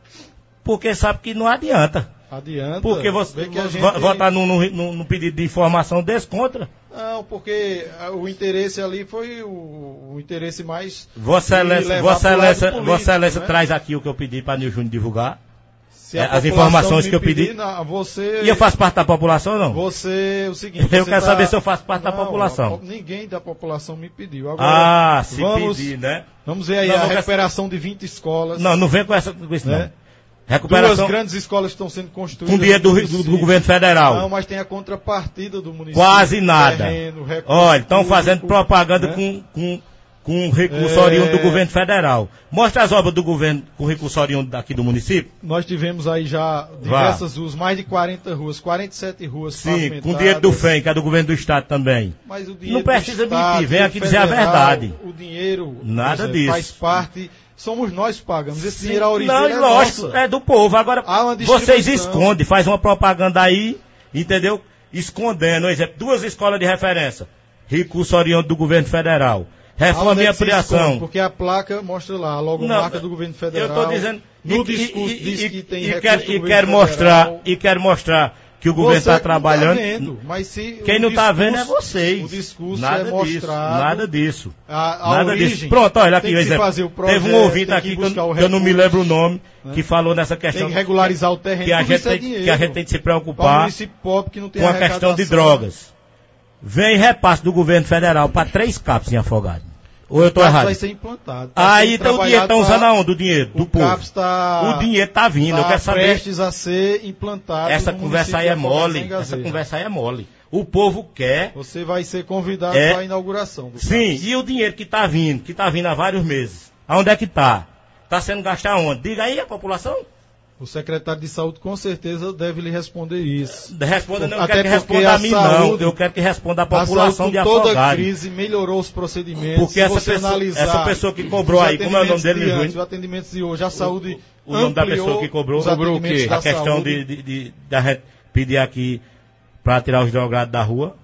Speaker 2: Porque sabe que não adianta.
Speaker 5: Adianta.
Speaker 2: Porque você
Speaker 5: que a gente...
Speaker 2: votar no, no, no pedido de informação desse contra?
Speaker 5: Não, porque o interesse ali foi o, o interesse mais...
Speaker 2: Vossa Excelência, Vossa Excelência, Vossa Excelência né? traz aqui o que eu pedi para Nil Júnior divulgar. Se é, as informações que eu pedi.
Speaker 5: Pedir, não, você...
Speaker 2: E eu faço parte da população ou não?
Speaker 5: Você, o seguinte...
Speaker 2: Eu quero
Speaker 5: tá...
Speaker 2: saber se eu faço parte não, da população.
Speaker 5: A, ninguém da população me pediu. Agora,
Speaker 2: ah, se
Speaker 5: vamos,
Speaker 2: pedir, né?
Speaker 5: Vamos ver aí não, a recuperação de vinte escolas.
Speaker 2: Não, não vem com, essa, com isso
Speaker 5: né?
Speaker 2: não. Recuperação...
Speaker 5: Duas grandes escolas estão sendo construídas.
Speaker 2: Com dinheiro do, do, do governo federal.
Speaker 5: Não, mas tem a contrapartida do município.
Speaker 2: Quase nada.
Speaker 5: Terreno,
Speaker 2: olha, estão fazendo propaganda né? com... com com recurso é... oriundo do governo federal. Mostra as obras do governo com recurso oriundo daqui do município.
Speaker 5: Nós tivemos aí já diversas ruas, mais de quarenta ruas, quarenta e sete ruas
Speaker 2: sim, com dinheiro do F E M, que é do governo do estado também.
Speaker 5: Mas o dinheiro
Speaker 2: não precisa
Speaker 5: do estado,
Speaker 2: mentir, vem aqui
Speaker 5: federal,
Speaker 2: dizer a verdade.
Speaker 5: O dinheiro
Speaker 2: nada disso.
Speaker 5: faz parte, somos nós que pagamos. Esse sim, dinheiro a origem
Speaker 2: não,
Speaker 5: é
Speaker 2: lógico,
Speaker 5: nossa.
Speaker 2: É do povo. Agora, vocês escondem, faz uma propaganda aí, entendeu? Escondendo, por exemplo, duas escolas de referência. Recurso oriundo do governo federal. Reforma e ampliação.
Speaker 5: Porque a placa mostra lá, a logomarca do governo federal.
Speaker 2: Eu estou dizendo.
Speaker 5: No
Speaker 2: e,
Speaker 5: discurso
Speaker 2: e,
Speaker 5: diz
Speaker 2: e,
Speaker 5: que tem
Speaker 2: e,
Speaker 5: recurso
Speaker 2: quer,
Speaker 5: do
Speaker 2: e
Speaker 5: governo
Speaker 2: quer mostrar
Speaker 5: federal.
Speaker 2: E quer mostrar que o governo está trabalhando.
Speaker 5: Tá vendo, mas se
Speaker 2: quem não está vendo é vocês.
Speaker 5: O discurso
Speaker 2: nada
Speaker 5: é mostrado.
Speaker 2: Disso, nada disso.
Speaker 5: A, a
Speaker 2: nada
Speaker 5: origem,
Speaker 2: disso. Pronto, olha aqui,
Speaker 5: exemplo. Projeto,
Speaker 2: teve um ouvinte aqui que, que eu não me lembro o nome, né? Que falou nessa questão.
Speaker 5: Tem que regularizar o terreno.
Speaker 2: Que a, gente tem,
Speaker 5: é
Speaker 2: que a gente tem que se preocupar
Speaker 5: pobre que não tem
Speaker 2: com a questão de drogas. Vem repasse do governo federal para três CAPs em Afogado. Ou eu estou errado?
Speaker 5: Vai ser implantado. Tá
Speaker 2: aí então o dinheiro está usando aonde o dinheiro? Do
Speaker 5: o
Speaker 2: povo.
Speaker 5: CAPS tá,
Speaker 2: o dinheiro está vindo,
Speaker 5: tá
Speaker 2: eu quero saber.
Speaker 5: Prestes a ser implantado.
Speaker 2: Essa conversa aí é mole. Essa conversa aí é mole. O povo quer.
Speaker 5: Você vai ser convidado
Speaker 2: é,
Speaker 5: para a inauguração do
Speaker 2: sim,
Speaker 5: CAPS.
Speaker 2: E o dinheiro que está vindo, que está vindo há vários meses. Aonde é que está? Está sendo gastado aonde? Diga aí a população.
Speaker 5: O secretário de saúde com certeza deve lhe responder isso.
Speaker 2: Responda, não, eu quero que responda a mim não, eu quero que responda a população a de Afogado.
Speaker 5: Toda a crise melhorou os procedimentos.
Speaker 2: Porque essa pessoa, essa pessoa que cobrou aí, como é o nome dele,
Speaker 5: Júnior? Os atendimentos de hoje, a saúde
Speaker 2: O, o nome da pessoa que cobrou,
Speaker 5: cobrou o quê?
Speaker 2: A questão de, de, de, de pedir aqui para tirar os drogados da rua.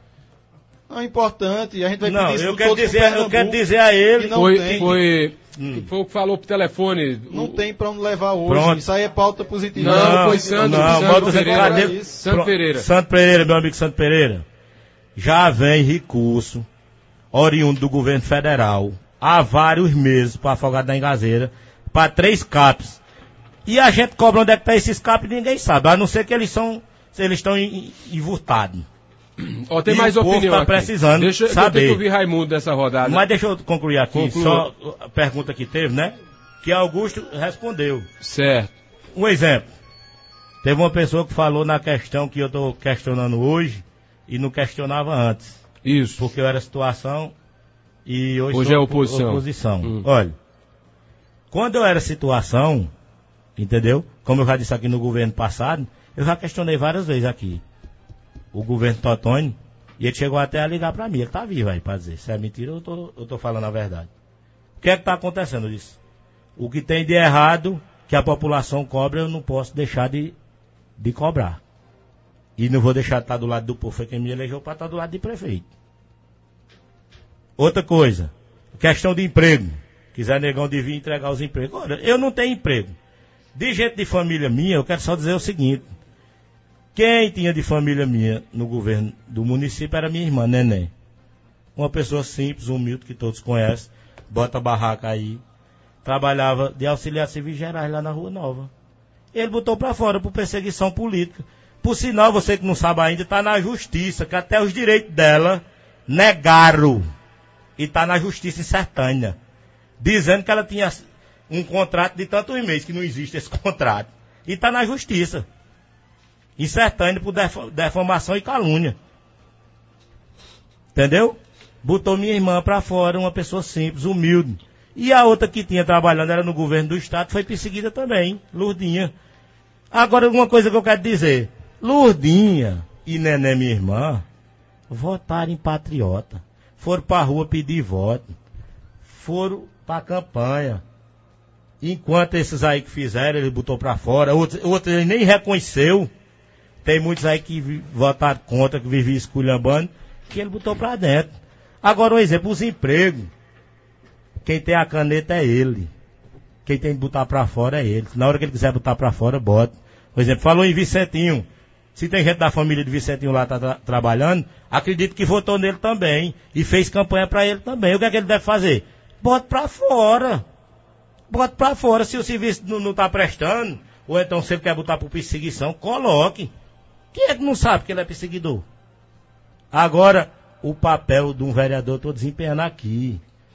Speaker 5: Não é importante, a gente vai
Speaker 2: não,
Speaker 5: pedir isso
Speaker 2: eu quero dizer, eu quero dizer a ele
Speaker 1: que foi, tem. Foi, hum. foi o que falou pro telefone.
Speaker 5: Não o... tem para onde levar hoje.
Speaker 2: Pronto.
Speaker 5: Isso aí é pauta positiva.
Speaker 1: Não, não foi Santo,
Speaker 2: não,
Speaker 1: Santo, Santo
Speaker 2: Pereira.
Speaker 1: Pereira. Santo Pereira.
Speaker 2: Santo Pereira, meu amigo Santo Pereira. Já vem recurso oriundo do governo federal há vários meses para Afogado da Engazeira, para três C A Ps. E a gente cobra onde é que está esses C A Ps e ninguém sabe, a não ser que eles são, se eles estão encurtados.
Speaker 1: Ó, tem
Speaker 2: e
Speaker 1: mais
Speaker 2: o povo
Speaker 1: opinião
Speaker 2: tá
Speaker 1: aqui.
Speaker 2: precisando
Speaker 1: deixa,
Speaker 2: saber.
Speaker 1: Deixa eu ouvir Raimundo dessa rodada.
Speaker 2: Mas deixa eu concluir aqui,
Speaker 1: Conclua.
Speaker 2: só a pergunta que teve, né? Que Augusto respondeu.
Speaker 1: Certo.
Speaker 2: Um exemplo. Teve uma pessoa que falou na questão que eu estou questionando hoje e não questionava antes.
Speaker 1: Isso.
Speaker 2: Porque eu era situação e hoje,
Speaker 1: hoje
Speaker 2: sou
Speaker 1: é oposição.
Speaker 2: oposição.
Speaker 1: Hum.
Speaker 2: Olha, quando eu era situação, entendeu? Como eu já disse aqui no governo passado, eu já questionei várias vezes aqui. O governo Totônio, e ele chegou até a ligar para mim. Ele tá vivo aí para dizer se é mentira ou eu tô, eu tô falando a verdade. O que é que tá acontecendo disso? O que tem de errado que a população cobra, eu não posso deixar de, de cobrar. E não vou deixar de estar do lado do povo, foi quem me elegeu para estar do lado de prefeito. Outra coisa, questão de emprego. Quiser Negão de vir entregar os empregos. Olha, eu não tenho emprego. De gente de família minha, eu quero só dizer o seguinte. Quem tinha de família minha no governo do município era minha irmã, Neném. Uma pessoa simples, humilde, que todos conhecem. Bota a barraca aí. Trabalhava de auxiliar civis gerais lá na Rua Nova. Ele botou pra fora por perseguição política. Por sinal, você que não sabe ainda, está na justiça, que até os direitos dela negaram. E está na justiça em Sertânia. Dizendo que ela tinha um contrato de tantos meses, que não existe esse contrato. E está na justiça. Em Sertânia por defamação e calúnia. Entendeu? Botou minha irmã pra fora, uma pessoa simples, humilde. E a outra que tinha trabalhando, era no governo do estado, foi perseguida também, Lourdinha. Agora, uma coisa que eu quero dizer. Lourdinha e Nené, minha irmã, votaram em patriota. Foram pra rua pedir voto. Foram pra campanha. Enquanto esses aí que fizeram, ele botou pra fora. Outros, outros ele nem reconheceu. Tem muitos aí que votaram contra, que viviam esculhambando, que ele botou pra dentro. Agora, um exemplo, os empregos. Quem tem a caneta é ele. Quem tem que botar pra fora é ele. Na hora que ele quiser botar pra fora, bota. Por exemplo, falou em Vicentinho. Se tem gente da família de Vicentinho lá tá tra trabalhando, acredito que votou nele também. E fez campanha pra ele também. O que é que ele deve fazer? Bota pra fora. Bota pra fora. Se o serviço não, não tá prestando, ou então se ele quer botar por perseguição, coloque. Quem é que não sabe que ele é perseguidor? Agora, o papel de um vereador eu estou desempenhando aqui.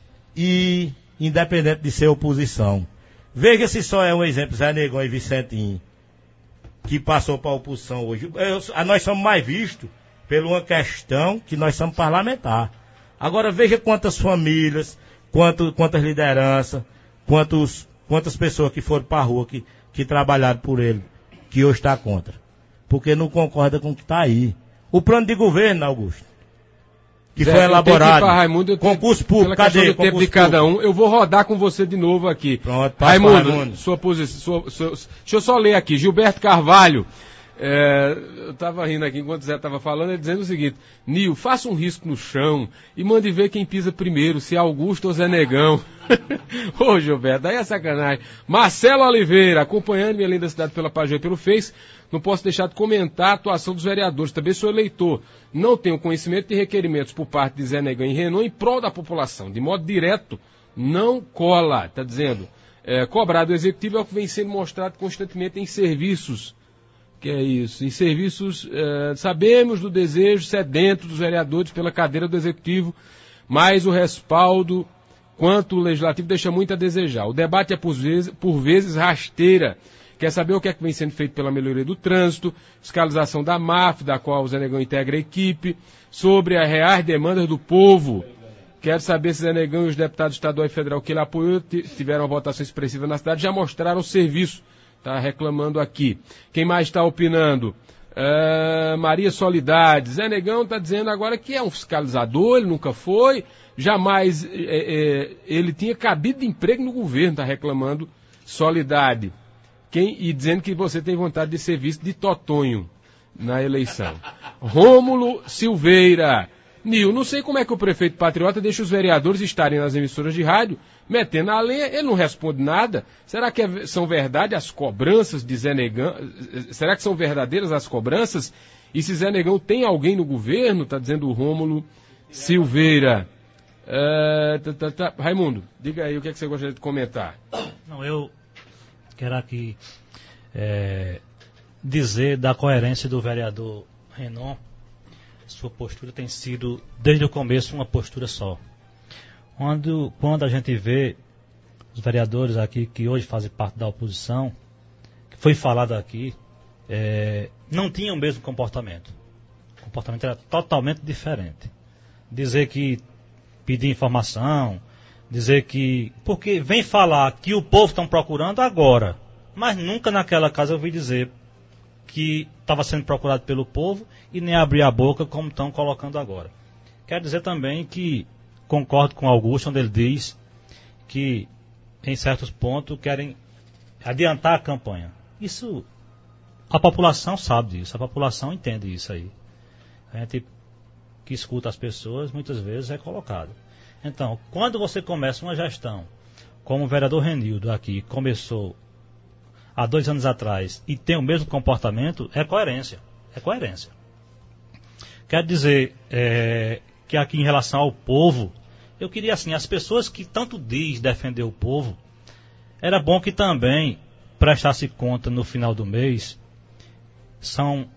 Speaker 2: E, independente de ser oposição. Veja se só é um exemplo, Zé Negão e Vicentinho, que passou para a oposição hoje. Eu, a, nós somos mais vistos por uma questão que nós somos parlamentar. Agora, veja quantas famílias, quanto, quantas lideranças, quantos, quantas pessoas que foram para a rua, que, que trabalharam por ele, que hoje está contra. Porque não concorda com o que está aí. O plano de governo, Augusto, que Zé, foi elaborado, que Raimundo, concurso público, cadê?
Speaker 1: Do tempo de cada um, eu vou rodar com você de novo aqui.
Speaker 2: Pronto,
Speaker 1: Raimundo, Raimundo, sua posição, sua, sua, deixa eu só ler aqui, Gilberto Carvalho, é, eu estava rindo aqui enquanto o Zé estava falando, ele dizendo o seguinte: Nil, faça um risco no chão e mande ver quem pisa primeiro, se é Augusto ou Zé Negão. Ô Gilberto, daí é sacanagem. Marcelo Oliveira, acompanhando minha linda cidade pela página e pelo Face, não posso deixar de comentar a atuação dos vereadores, também sou eleitor, não tenho conhecimento de requerimentos por parte de Zé Negão e Renan em prol da população, de modo direto, não cola, está dizendo, é, cobrado o executivo é o que vem sendo mostrado constantemente em serviços, que é isso, em serviços, é, sabemos do desejo sedento dos vereadores pela cadeira do executivo, mas o respaldo quanto o legislativo deixa muito a desejar. O debate é por vezes, por vezes rasteira. Quer saber o que é que vem sendo feito pela melhoria do trânsito, fiscalização da M A F, da qual o Zé Negão integra a equipe, sobre as reais demandas do povo. Quero saber se Zé Negão e os deputados estadual e federal que ele apoiou tiveram uma votação expressiva na cidade, já mostraram o serviço. Está reclamando aqui. Quem mais está opinando? Uh, Maria Solidade. Zé Negão está dizendo agora que é um fiscalizador, ele nunca foi, jamais é, é, ele tinha cabido de emprego no governo, está reclamando Solidade. Quem, e dizendo que você tem vontade de ser visto de Totonho na eleição. Rômulo Silveira. Nil, não sei como é que o prefeito patriota deixa os vereadores estarem nas emissoras de rádio, metendo a lenha, ele não responde nada. Será que é, são verdade as cobranças de Zé Negão? Será que são verdadeiras as cobranças? E se Zé Negão tem alguém no governo, está dizendo o Rômulo Silveira. É, tá, tá, tá. Raimundo, diga aí o que, é que você gostaria de comentar.
Speaker 3: Não, eu quero aqui é, dizer da coerência do vereador Renan. Sua postura tem sido, desde o começo, uma postura só. Quando, quando a gente vê os vereadores aqui, que hoje fazem parte da oposição, que foi falado aqui, é, não tinham o mesmo comportamento. O comportamento era totalmente diferente. Dizer que pedir informação, dizer que... Porque vem falar que o povo estão procurando agora, mas nunca naquela casa eu ouvi dizer que estava sendo procurado pelo povo e nem abrir a boca como estão colocando agora. Quero dizer também que concordo com o Augusto, onde ele diz que em certos pontos querem adiantar a campanha. Isso, a população sabe disso, a população entende isso aí. A gente que escuta as pessoas, muitas vezes é colocado. Então, quando você começa uma gestão, como o vereador Renildo aqui começou há dois anos atrás e tem o mesmo comportamento, é coerência. É coerência. Quero dizer é, que aqui em relação ao povo, eu queria assim, as pessoas que tanto diz defender o povo, era bom que também prestasse conta no final do mês. São,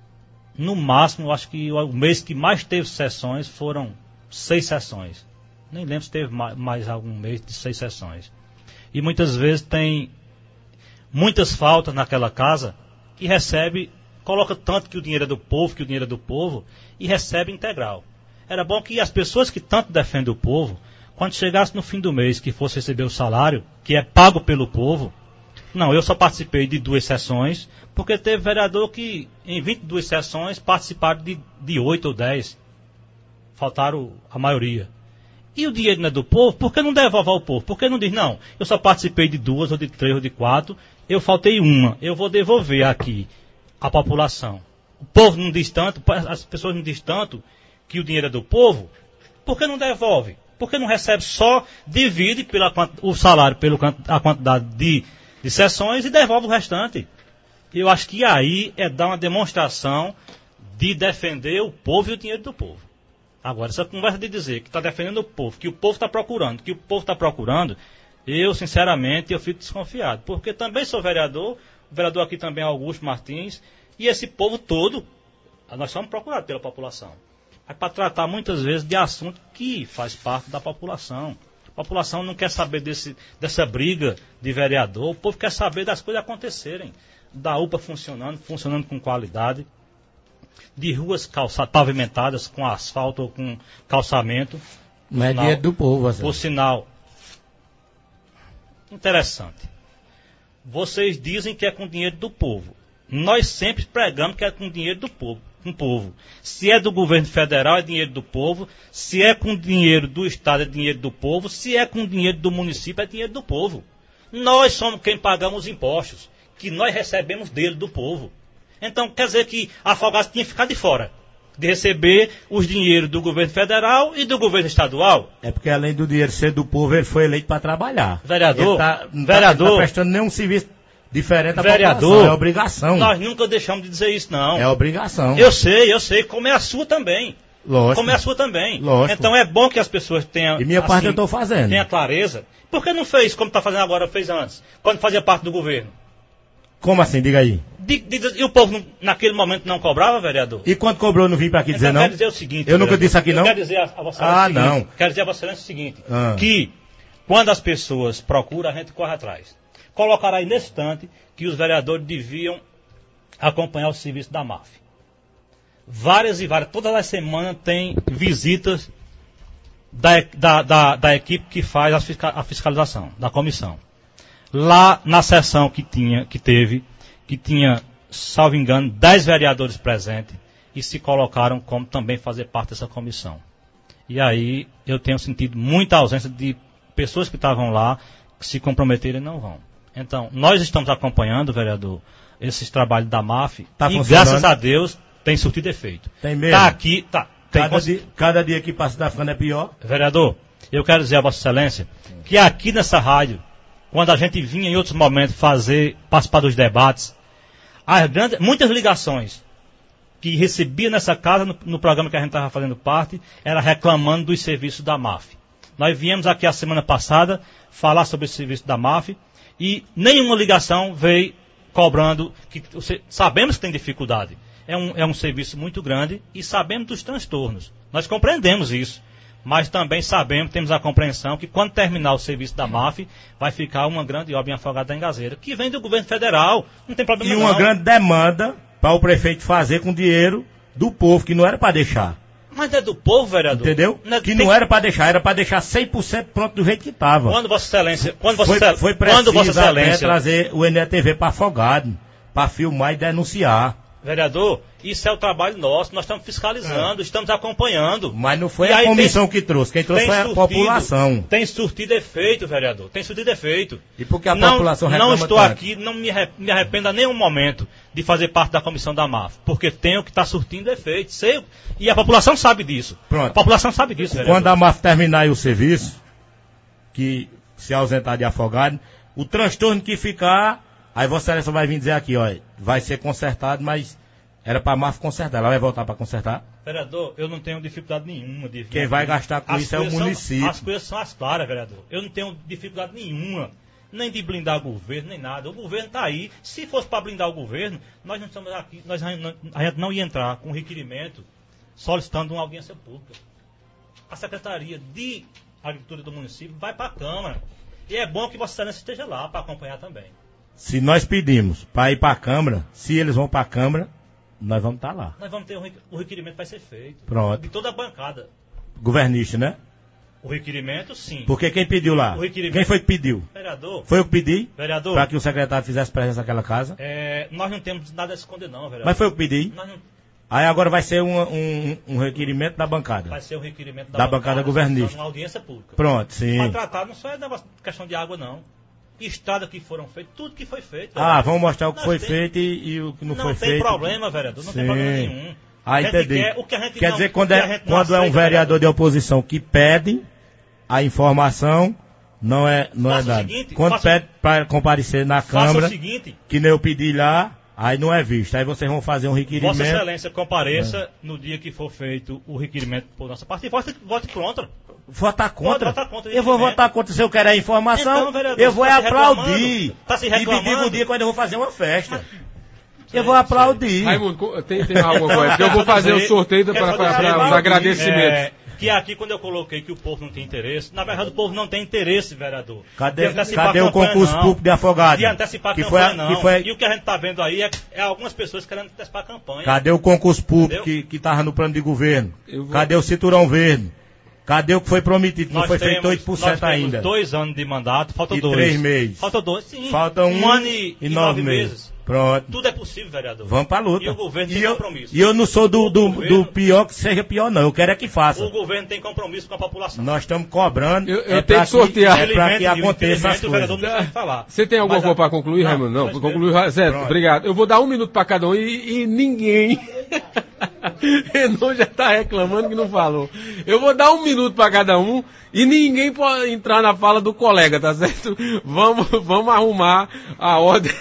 Speaker 3: no máximo, eu acho que o mês que mais teve sessões foram seis sessões. Nem lembro se teve mais, mais algum mês de seis sessões. E muitas vezes tem muitas faltas naquela casa que recebe, coloca tanto que o dinheiro é do povo, que o dinheiro é do povo, e recebe integral. Era bom que as pessoas que tanto defendem o povo, quando chegasse no fim do mês, que fosse receber o salário, que é pago pelo povo, não, eu só participei de duas sessões, porque teve vereador que em vinte e duas sessões participaram de, de oito ou dez. Faltaram a maioria. E o dinheiro não é do povo, por que não devolve ao povo? Por que não diz, não, eu só participei de duas, ou de três, ou de quatro, eu faltei uma, eu vou devolver aqui à população. O povo não diz tanto, as pessoas não dizem tanto que o dinheiro é do povo, por que não devolve? Por que não recebe só, divide pela, o salário pela a quantidade de, de sessões e devolve o restante? Eu acho que aí é dar uma demonstração de defender o povo e o dinheiro do povo. Agora, essa conversa de dizer que está defendendo o povo, que o povo está procurando, que o povo está procurando, eu, sinceramente, eu fico desconfiado. Porque também sou vereador, o vereador aqui também é Augusto Martins, e esse povo todo, nós somos procurados pela população. É para tratar muitas vezes de assunto que faz parte da população. A população não quer saber desse, dessa briga de vereador, o povo quer saber das coisas acontecerem. Da U P A funcionando, funcionando com qualidade, de ruas calçadas, pavimentadas com asfalto ou com calçamento.
Speaker 2: Mas é dinheiro do povo, assim.
Speaker 3: Por sinal, interessante. Vocês dizem que é com dinheiro do povo. Nós sempre pregamos que é com dinheiro do povo. Com o povo. Se é do governo federal, é dinheiro do povo. Se é com dinheiro do estado, é dinheiro do povo. Se é com dinheiro do município, é dinheiro do povo. Nós somos quem pagamos os impostos, que nós recebemos dele, do povo. Então, quer dizer que a Afogados tinha que ficar de fora de receber os dinheiros do governo federal e do governo estadual.
Speaker 2: É porque, além do dinheiro ser do povo, ele foi eleito para trabalhar.
Speaker 3: Vereador,
Speaker 2: tá, não
Speaker 3: vereador,
Speaker 2: está tá prestando nenhum serviço diferente da
Speaker 3: vereador,
Speaker 2: população. É obrigação.
Speaker 3: Nós nunca deixamos de dizer isso, não.
Speaker 2: É obrigação.
Speaker 3: Eu sei, eu sei, como é a sua também.
Speaker 2: Lógico.
Speaker 3: Como é a sua também.
Speaker 2: Lógico.
Speaker 3: Então é bom que as pessoas tenham...
Speaker 2: E minha
Speaker 3: assim,
Speaker 2: parte eu estou fazendo.
Speaker 3: Tenha clareza. Por que não fez como está fazendo agora, fez antes? Quando fazia parte do governo?
Speaker 2: Como assim? Diga aí.
Speaker 3: De, de, e o povo não, naquele momento não cobrava, vereador?
Speaker 2: E quando cobrou, não vim para aqui
Speaker 3: então,
Speaker 2: dizer não?
Speaker 3: Quero dizer o seguinte,
Speaker 2: eu nunca
Speaker 3: vereador,
Speaker 2: disse aqui não?
Speaker 3: Eu quero dizer a, a Vossa
Speaker 2: Ah,
Speaker 3: o seguinte,
Speaker 2: não.
Speaker 3: Quero dizer a Vossa Excelência o seguinte,
Speaker 2: ah.
Speaker 3: que quando as pessoas procuram, a gente corre atrás. Colocar aí nesse instante que os vereadores deviam acompanhar o serviço da M A F. Várias e várias, todas as semanas tem visitas da, da, da, da equipe que faz a, fiscal, a fiscalização, da comissão. Lá na sessão que, tinha, que teve, que tinha, salvo engano, dez vereadores presentes e se colocaram como também fazer parte dessa comissão. E aí eu tenho sentido muita ausência de pessoas que estavam lá, que se comprometeram e não vão. Então, nós estamos acompanhando, vereador, esses trabalhos da M A F
Speaker 2: tá
Speaker 3: e graças a Deus tem surtido efeito.
Speaker 2: Tem mesmo?
Speaker 3: Tá aqui, tá. Tem
Speaker 2: cada,
Speaker 3: cons...
Speaker 2: dia, cada dia que passa da ficando é pior.
Speaker 3: Vereador, eu quero dizer a Vossa Excelência que aqui nessa rádio, quando a gente vinha em outros momentos fazer, participar dos debates, as grandes, muitas ligações que recebia nessa casa, no, no programa que a gente estava fazendo parte, era reclamando dos serviços da M A F. Nós viemos aqui a semana passada falar sobre esse serviço da M A F e nenhuma ligação veio cobrando, que sabemos que tem dificuldade. É um, é um serviço muito grande e sabemos dos transtornos. Nós compreendemos isso. Mas também sabemos, temos a compreensão que quando terminar o serviço da M A F, vai ficar uma grande obra em Afogados da Engazeira, que vem do governo federal, não tem problema não.
Speaker 2: E uma grande demanda para o prefeito fazer com dinheiro do povo, que não era para deixar.
Speaker 3: Mas é do povo, vereador.
Speaker 2: Entendeu?
Speaker 3: Não é,
Speaker 2: que
Speaker 3: tem...
Speaker 2: não era para deixar, era para deixar cem por cento pronto do jeito que estava.
Speaker 3: Quando Vossa Excelência... Quando Vossa
Speaker 2: foi,
Speaker 3: Excelência,
Speaker 2: foi preciso
Speaker 3: quando Vossa Excelência...
Speaker 2: trazer o N E T V para Afogados, para filmar e denunciar.
Speaker 3: Vereador, isso é o trabalho nosso, nós estamos fiscalizando, é. estamos acompanhando.
Speaker 2: Mas não foi e a comissão tem, que trouxe, quem trouxe foi a surtido, população.
Speaker 3: Tem surtido efeito, vereador, tem surtido efeito.
Speaker 2: E porque a
Speaker 3: não,
Speaker 2: população reclama
Speaker 3: Não estou
Speaker 2: tanto.
Speaker 3: aqui, não me, me arrependo a nenhum momento de fazer parte da comissão da M A F, porque tenho que estar surtindo efeito. Sei, e a população sabe disso.
Speaker 2: Pronto.
Speaker 3: A população sabe disso, vereador.
Speaker 2: Quando a M A F terminar aí o serviço, que se ausentar de Afogados, o transtorno que ficar, aí Vossa Excelência vai vir dizer aqui, ó, vai ser consertado, mas era para a M A F consertar, ela vai voltar para consertar?
Speaker 3: Vereador, eu não tenho dificuldade nenhuma de...
Speaker 2: Quem vai gastar com
Speaker 3: as
Speaker 2: isso é o município.
Speaker 3: São, as coisas são as claras, vereador. Eu não tenho dificuldade nenhuma, nem de blindar o governo, nem nada. O governo está aí. Se fosse para blindar o governo, nós não estamos aqui, nós não, a gente não ia entrar com requerimento solicitando uma audiência pública. A Secretaria de Agricultura do município vai para a Câmara. E é bom que Vossa Excelência esteja lá para acompanhar também.
Speaker 2: Se nós pedimos para ir para a Câmara, se eles vão para a Câmara, nós vamos estar lá.
Speaker 3: Nós vamos ter um, o requerimento vai ser feito.
Speaker 2: Pronto.
Speaker 3: De toda a bancada.
Speaker 2: Governista, né?
Speaker 3: O requerimento, sim.
Speaker 2: Porque quem pediu lá? Quem foi que pediu?
Speaker 3: Vereador.
Speaker 2: Foi eu que pedi?
Speaker 3: Vereador.
Speaker 2: Para que o secretário fizesse presença naquela casa?
Speaker 3: É, nós não temos nada a esconder não, vereador.
Speaker 2: Mas foi eu que pedi?
Speaker 3: Nós não...
Speaker 2: Aí agora vai ser um, um, um requerimento da bancada.
Speaker 3: Vai ser um requerimento
Speaker 2: da,
Speaker 3: da
Speaker 2: bancada, bancada governista.
Speaker 3: Uma audiência pública.
Speaker 2: Pronto, sim.
Speaker 3: Para tratar não só é questão de água, não. Estrada que foram feitas, tudo que foi feito.
Speaker 2: Ah, vereador. Vamos mostrar o que Nós foi tem... feito e, e o que não, não foi feito.
Speaker 3: Não tem problema, vereador, não
Speaker 2: sim.
Speaker 3: tem problema nenhum.
Speaker 2: Ah, entendi.
Speaker 3: Quer, o que a gente
Speaker 2: Quer
Speaker 3: não,
Speaker 2: dizer, quando é, quando é um vereador, vereador de oposição que pede a informação, não é, não é dado. Seguinte, quando faça, pede para comparecer na Câmara,
Speaker 3: seguinte,
Speaker 2: que nem eu pedi lá, aí não é visto. Aí vocês vão fazer um requerimento.
Speaker 3: Vossa Excelência compareça é. no dia que for feito o requerimento por nossa parte e vote, vote contra.
Speaker 2: Votar contra?
Speaker 3: Votar contra
Speaker 2: eu vou votar contra se eu quero a informação.
Speaker 3: Então, vereador,
Speaker 2: eu vou
Speaker 3: tá
Speaker 2: aplaudir.
Speaker 3: Tá se reclamando.
Speaker 2: E me diga o dia quando eu vou fazer uma festa. Eu vou aplaudir.
Speaker 1: Raimundo, tem, tem alguma coisa? Porque eu vou fazer o sorteio para os agradecimentos. É,
Speaker 3: que aqui, quando eu coloquei que o povo não tem interesse, na verdade o povo não tem interesse, vereador.
Speaker 2: Cadê, cadê o concurso não, público de Afogados?
Speaker 3: De antecipar a
Speaker 2: que
Speaker 3: campanha,
Speaker 2: foi,
Speaker 3: não.
Speaker 2: Que foi...
Speaker 3: E o que a gente está vendo aí é, é algumas pessoas querendo antecipar a campanha.
Speaker 2: Cadê o concurso público Entendeu? que estava no plano de governo? Vou... Cadê o cinturão verde? Cadê o que foi prometido? Nós não foi temos, feito oito por cento
Speaker 3: nós
Speaker 2: ainda.
Speaker 3: Temos dois anos de mandato, falta
Speaker 2: e
Speaker 3: dois.
Speaker 2: três meses.
Speaker 3: Falta dois, sim.
Speaker 2: Falta um,
Speaker 3: um ano e,
Speaker 2: e nove, nove meses. meses. Pronto.
Speaker 3: Tudo é possível, vereador.
Speaker 2: Vamos pra luta.
Speaker 3: E o governo
Speaker 2: e
Speaker 3: tem
Speaker 2: eu,
Speaker 3: compromisso.
Speaker 2: E eu não sou do, do,
Speaker 3: governo,
Speaker 2: do pior que seja pior, não. Eu quero é que faça.
Speaker 3: O governo tem compromisso com a população.
Speaker 2: Nós estamos cobrando.
Speaker 1: Eu, eu é tenho que sortear.
Speaker 2: É para que aconteça as coisas.
Speaker 1: Você tem alguma coisa para concluir, Raimundo? Não, para concluir. Certo, obrigado. Eu vou dar um minuto para cada um e, e ninguém... Renan já está reclamando que não falou. Eu vou dar um minuto para cada um e ninguém pode entrar na fala do colega, tá certo? Vamos, vamos arrumar a ordem.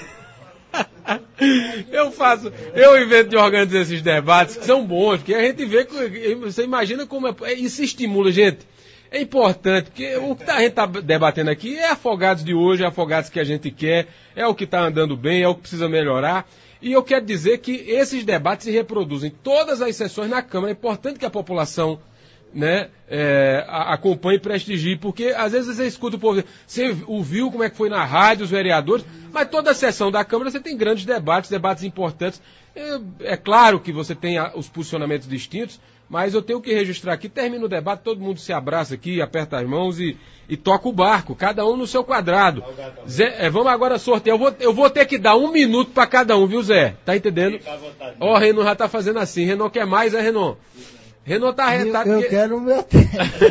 Speaker 1: Eu faço, eu invento de organizar esses debates que são bons, porque a gente vê, que, você imagina como é, isso estimula, gente. É importante, porque o que a gente está debatendo aqui é Afogados de hoje, é Afogados que a gente quer, é o que está andando bem, é o que precisa melhorar. E eu quero dizer que esses debates se reproduzem todas as sessões na Câmara. É importante que a população, né, é, acompanhe e prestigie, porque às vezes você escuta o povo, você ouviu como é que foi na rádio, os vereadores, mas toda a sessão da Câmara você tem grandes debates, debates importantes. É, é claro que você tem a, os posicionamentos distintos, mas eu tenho que registrar aqui, termina o debate, todo mundo se abraça aqui, aperta as mãos e, e toca o barco, cada um no seu quadrado. Zé, é, vamos agora sortear, eu vou, eu vou ter que dar um minuto para cada um, viu, Zé? Tá entendendo? Ó, o Renan já tá fazendo assim, Renan quer mais, é, Renan? Renan tá arretado.
Speaker 4: Eu, eu porque... quero o meu tempo.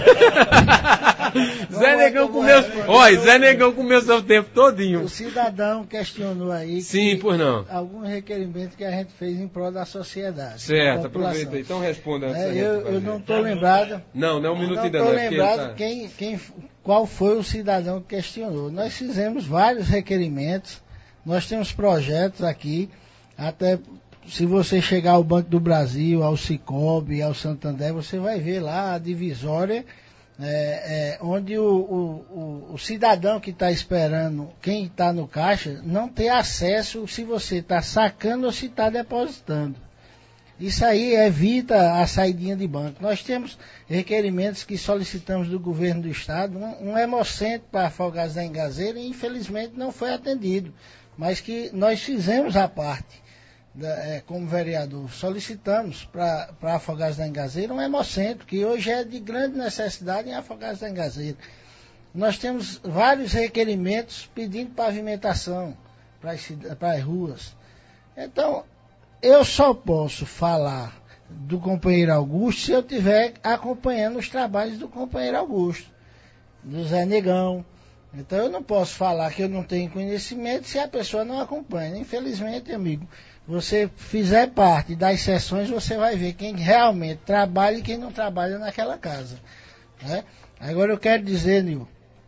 Speaker 1: Zé Negão comeu. Olha, Zé Negão comeu seu tempo todinho.
Speaker 4: O cidadão questionou aí.
Speaker 1: Sim, por não.
Speaker 4: Alguns requerimentos que a gente fez em prol da sociedade.
Speaker 1: Certo, aproveita aí. Então responda.
Speaker 4: É, eu, eu não estou lembrado.
Speaker 1: Não, não, um minuto ainda
Speaker 4: não.
Speaker 1: Não
Speaker 4: estou lembrado tá... quem, quem, qual foi o cidadão que questionou. Nós fizemos vários requerimentos. Nós temos projetos aqui, até. Se você chegar ao Banco do Brasil, ao Sicob, ao Santander, você vai ver lá a divisória é, é, onde o, o, o, o cidadão que está esperando, quem está no caixa, não tem acesso se você está sacando ou se está depositando. Isso aí evita a saidinha de banco. Nós temos requerimentos que solicitamos do governo do estado, um, um hemocentro para Afogados da Engazeira, e infelizmente não foi atendido, mas que nós fizemos a parte, da, é, como vereador, solicitamos para Afogados da Engazeira um hemocentro, que hoje é de grande necessidade em Afogados da Engazeira. Nós temos vários requerimentos pedindo pavimentação para as, para as ruas. Então, eu só posso falar do companheiro Augusto se eu estiver acompanhando os trabalhos do companheiro Augusto, do Zé Negão. Então eu não posso falar que eu não tenho conhecimento se a pessoa não acompanha. Infelizmente, amigo, você fizer parte das sessões, você vai ver quem realmente trabalha e quem não trabalha naquela casa, né? Agora eu quero dizer, Nil,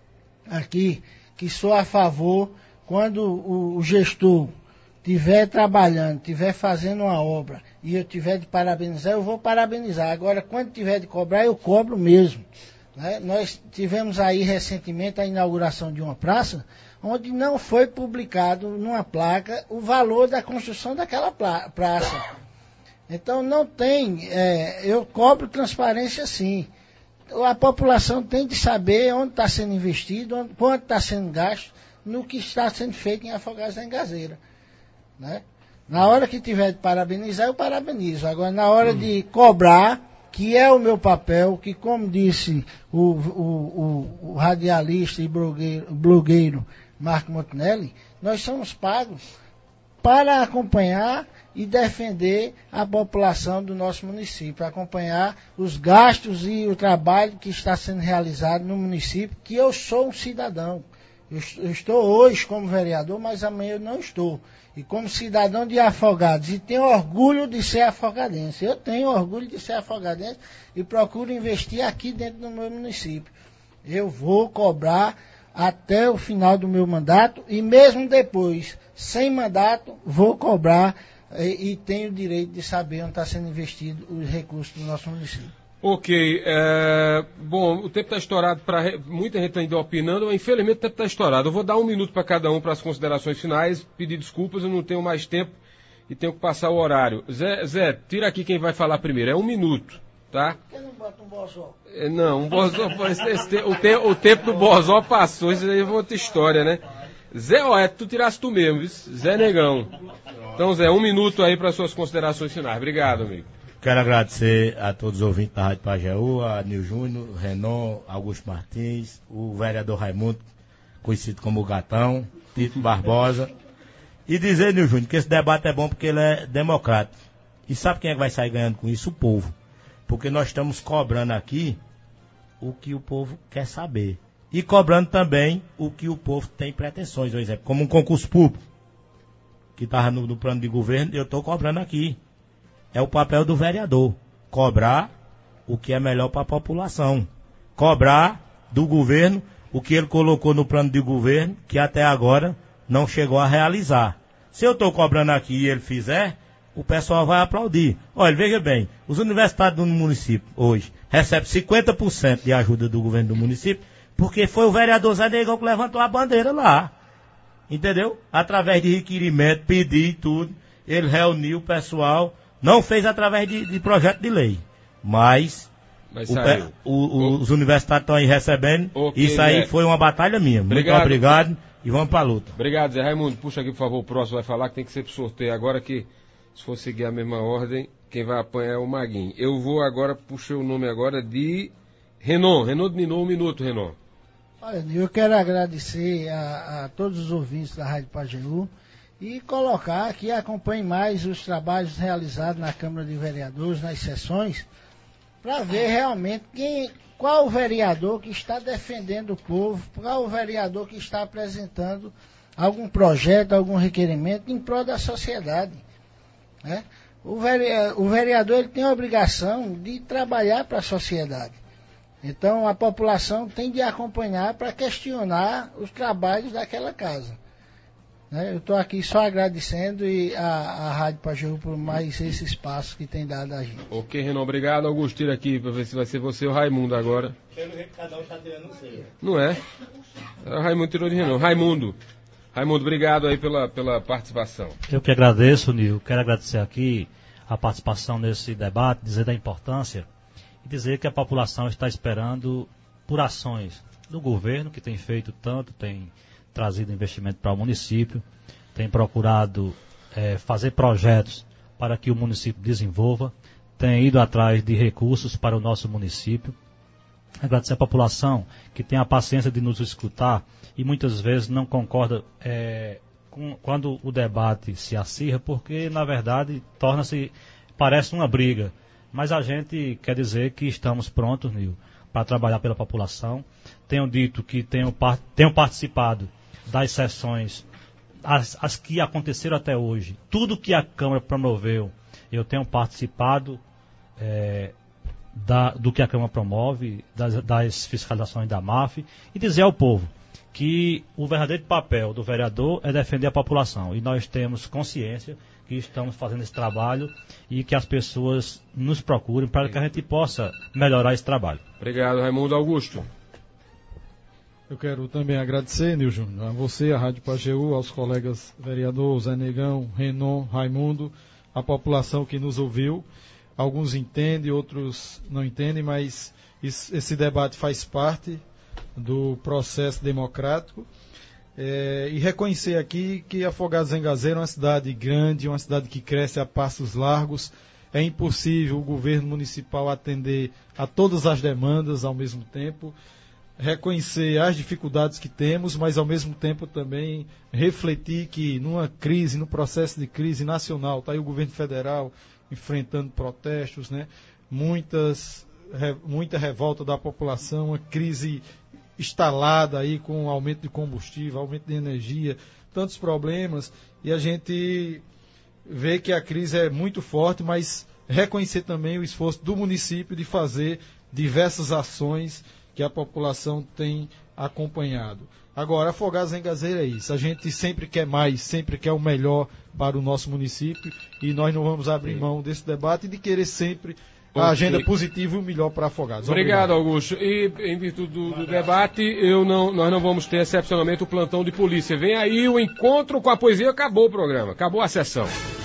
Speaker 4: aqui, que sou a favor, quando o, o gestor estiver trabalhando, estiver fazendo uma obra e eu tiver de parabenizar, eu vou parabenizar. Agora, quando tiver de cobrar, eu cobro mesmo, né? Nós tivemos aí recentemente a inauguração de uma praça, onde não foi publicado numa placa o valor da construção daquela praça. Então não tem, é, eu cobro transparência sim. A população tem de saber onde está sendo investido, onde, quanto está sendo gasto no que está sendo feito em Afogados da Engazeira, né? Na hora que tiver de parabenizar, eu parabenizo. Agora, na hora hum. de cobrar, que é o meu papel, que como disse o, o, o, o radialista e blogueiro, blogueiro Marco Montanelli, nós somos pagos para acompanhar e defender a população do nosso município, acompanhar os gastos e o trabalho que está sendo realizado no município, que eu sou um cidadão. Eu estou hoje como vereador, mas amanhã eu não estou. E como cidadão de Afogados, e tenho orgulho de ser afogadense. Eu tenho orgulho de ser afogadense e procuro investir aqui dentro do meu município. Eu vou cobrar até o final do meu mandato e mesmo depois, sem mandato, vou cobrar e, e tenho o direito de saber onde está sendo investido os recursos do nosso município.
Speaker 1: Ok, é, bom, o tempo está estourado, para muita gente ainda opinando, mas infelizmente o tempo está estourado. Eu vou dar um minuto para cada um para as considerações finais, pedir desculpas, eu não tenho mais tempo e tenho que passar o horário. Zé, Zé, tira aqui quem vai falar primeiro, é um minuto, tá?
Speaker 4: Por que não bota um bozó?
Speaker 1: É, não, um bozó, o, te, o tempo do bozó passou, isso aí é outra história, né? Zé, ó, é, tu tirasse tu mesmo, viu? Zé Negão. Então, Zé, um minuto aí para suas considerações finais. Obrigado, amigo.
Speaker 2: Quero agradecer a todos os ouvintes da Rádio Pajeú, a Nil Júnior, Renan, Augusto Martins, o vereador Raimundo, conhecido como o Gatão, Tito Barbosa. E dizer, Nil Júnior, que esse debate é bom porque ele é democrático. E sabe quem é que vai sair ganhando com isso? O povo. Porque nós estamos cobrando aqui o que o povo quer saber. E cobrando também o que o povo tem pretensões, por exemplo, como um concurso público, que estava no, no plano de governo, eu estou cobrando aqui. É o papel do vereador, cobrar o que é melhor para a população, cobrar do governo o que ele colocou no plano de governo, que até agora não chegou a realizar. Se eu estou cobrando aqui e ele fizer, o pessoal vai aplaudir. Olha, veja bem, os universitários do município hoje recebem cinquenta por cento de ajuda do governo do município, porque foi o vereador Zé Negão que levantou a bandeira lá, entendeu? Através de requerimento, pedir tudo, ele reuniu o pessoal. Não fez através de, de projeto de lei, mas, mas o, o, o, os universitários estão aí recebendo, okay, isso aí Zé. Foi uma batalha minha. Obrigado. Muito obrigado e vamos para a luta.
Speaker 1: Obrigado, Zé Raimundo. Puxa aqui, por favor, o próximo vai falar que tem que ser pro sorteio agora, que se for seguir a mesma ordem, quem vai apanhar é o Maguinho. Eu vou agora, puxei o nome agora de Renan. Renan dominou um minuto, Renan.
Speaker 4: Olha, eu quero agradecer a, a todos os ouvintes da Rádio Pajeú, e colocar que acompanhe mais os trabalhos realizados na Câmara de Vereadores, nas sessões, para ver realmente quem, qual o vereador que está defendendo o povo, qual o vereador que está apresentando algum projeto, algum requerimento em prol da sociedade, né? O vereador, o vereador ele tem a obrigação de trabalhar para a sociedade. Então a população tem de acompanhar para questionar os trabalhos daquela casa. Né? Eu estou aqui só agradecendo e a, a Rádio Pajeú por mais esse espaço que tem dado a gente.
Speaker 1: Ok, Renan, obrigado. Augusto, tira aqui para ver se vai ser você ou o Raimundo agora.
Speaker 2: Pelo jeito que cada um está tirando o seu.
Speaker 1: Não é? O Raimundo tirou de Renan. Raimundo. Raimundo, obrigado aí pela, pela participação.
Speaker 3: Eu que agradeço, Nil. Quero agradecer aqui a participação nesse debate, dizer da importância e dizer que a população está esperando por ações do governo, que tem feito tanto, tem trazido investimento para o município, tem procurado é, fazer projetos para que o município desenvolva, tem ido atrás de recursos para o nosso município. Agradecer à população que tem a paciência de nos escutar e muitas vezes não concorda é, com, quando o debate se acirra, porque na verdade torna-se, parece uma briga. Mas a gente quer dizer que estamos prontos, Nil, para trabalhar pela população. Tenho dito que tenho, tenho participado das sessões, as, as que aconteceram até hoje. Tudo que a Câmara promoveu, eu tenho participado é, da, do que a Câmara promove, das, das fiscalizações da M A F, e dizer ao povo que o verdadeiro papel do vereador é defender a população. E nós temos consciência que estamos fazendo esse trabalho e que as pessoas nos procurem para que a gente possa melhorar esse trabalho.
Speaker 1: Obrigado, Raimundo. Augusto.
Speaker 5: Eu quero também agradecer, Nil Júnior, a você, a Rádio Pajeú, aos colegas vereadores Zé Negão, Renan, Raimundo, a população que nos ouviu. Alguns entendem, outros não entendem, mas isso, esse debate faz parte do processo democrático. É, e reconhecer aqui que Afogados em Gazeira é uma cidade grande, uma cidade que cresce a passos largos. É impossível o governo municipal atender a todas as demandas ao mesmo tempo. Reconhecer as dificuldades que temos, mas ao mesmo tempo também refletir que numa crise, no processo de crise nacional, está aí o governo federal enfrentando protestos, né? Muitas, re, muita revolta da população, uma crise instalada aí com aumento de combustível, aumento de energia, tantos problemas, e a gente vê que a crise é muito forte, mas reconhecer também o esforço do município de fazer diversas ações que a população tem acompanhado. Agora, Afogados em Gazeira é isso. A gente sempre quer mais, sempre quer o melhor para o nosso município e nós não vamos abrir mão desse debate e de querer sempre a agenda positiva e o melhor para Afogados.
Speaker 1: Obrigado, Obrigado, Augusto. E em virtude do, do debate, eu não, nós não vamos ter excepcionalmente o plantão de polícia. Vem aí o encontro com a poesia, acabou o programa, acabou a sessão.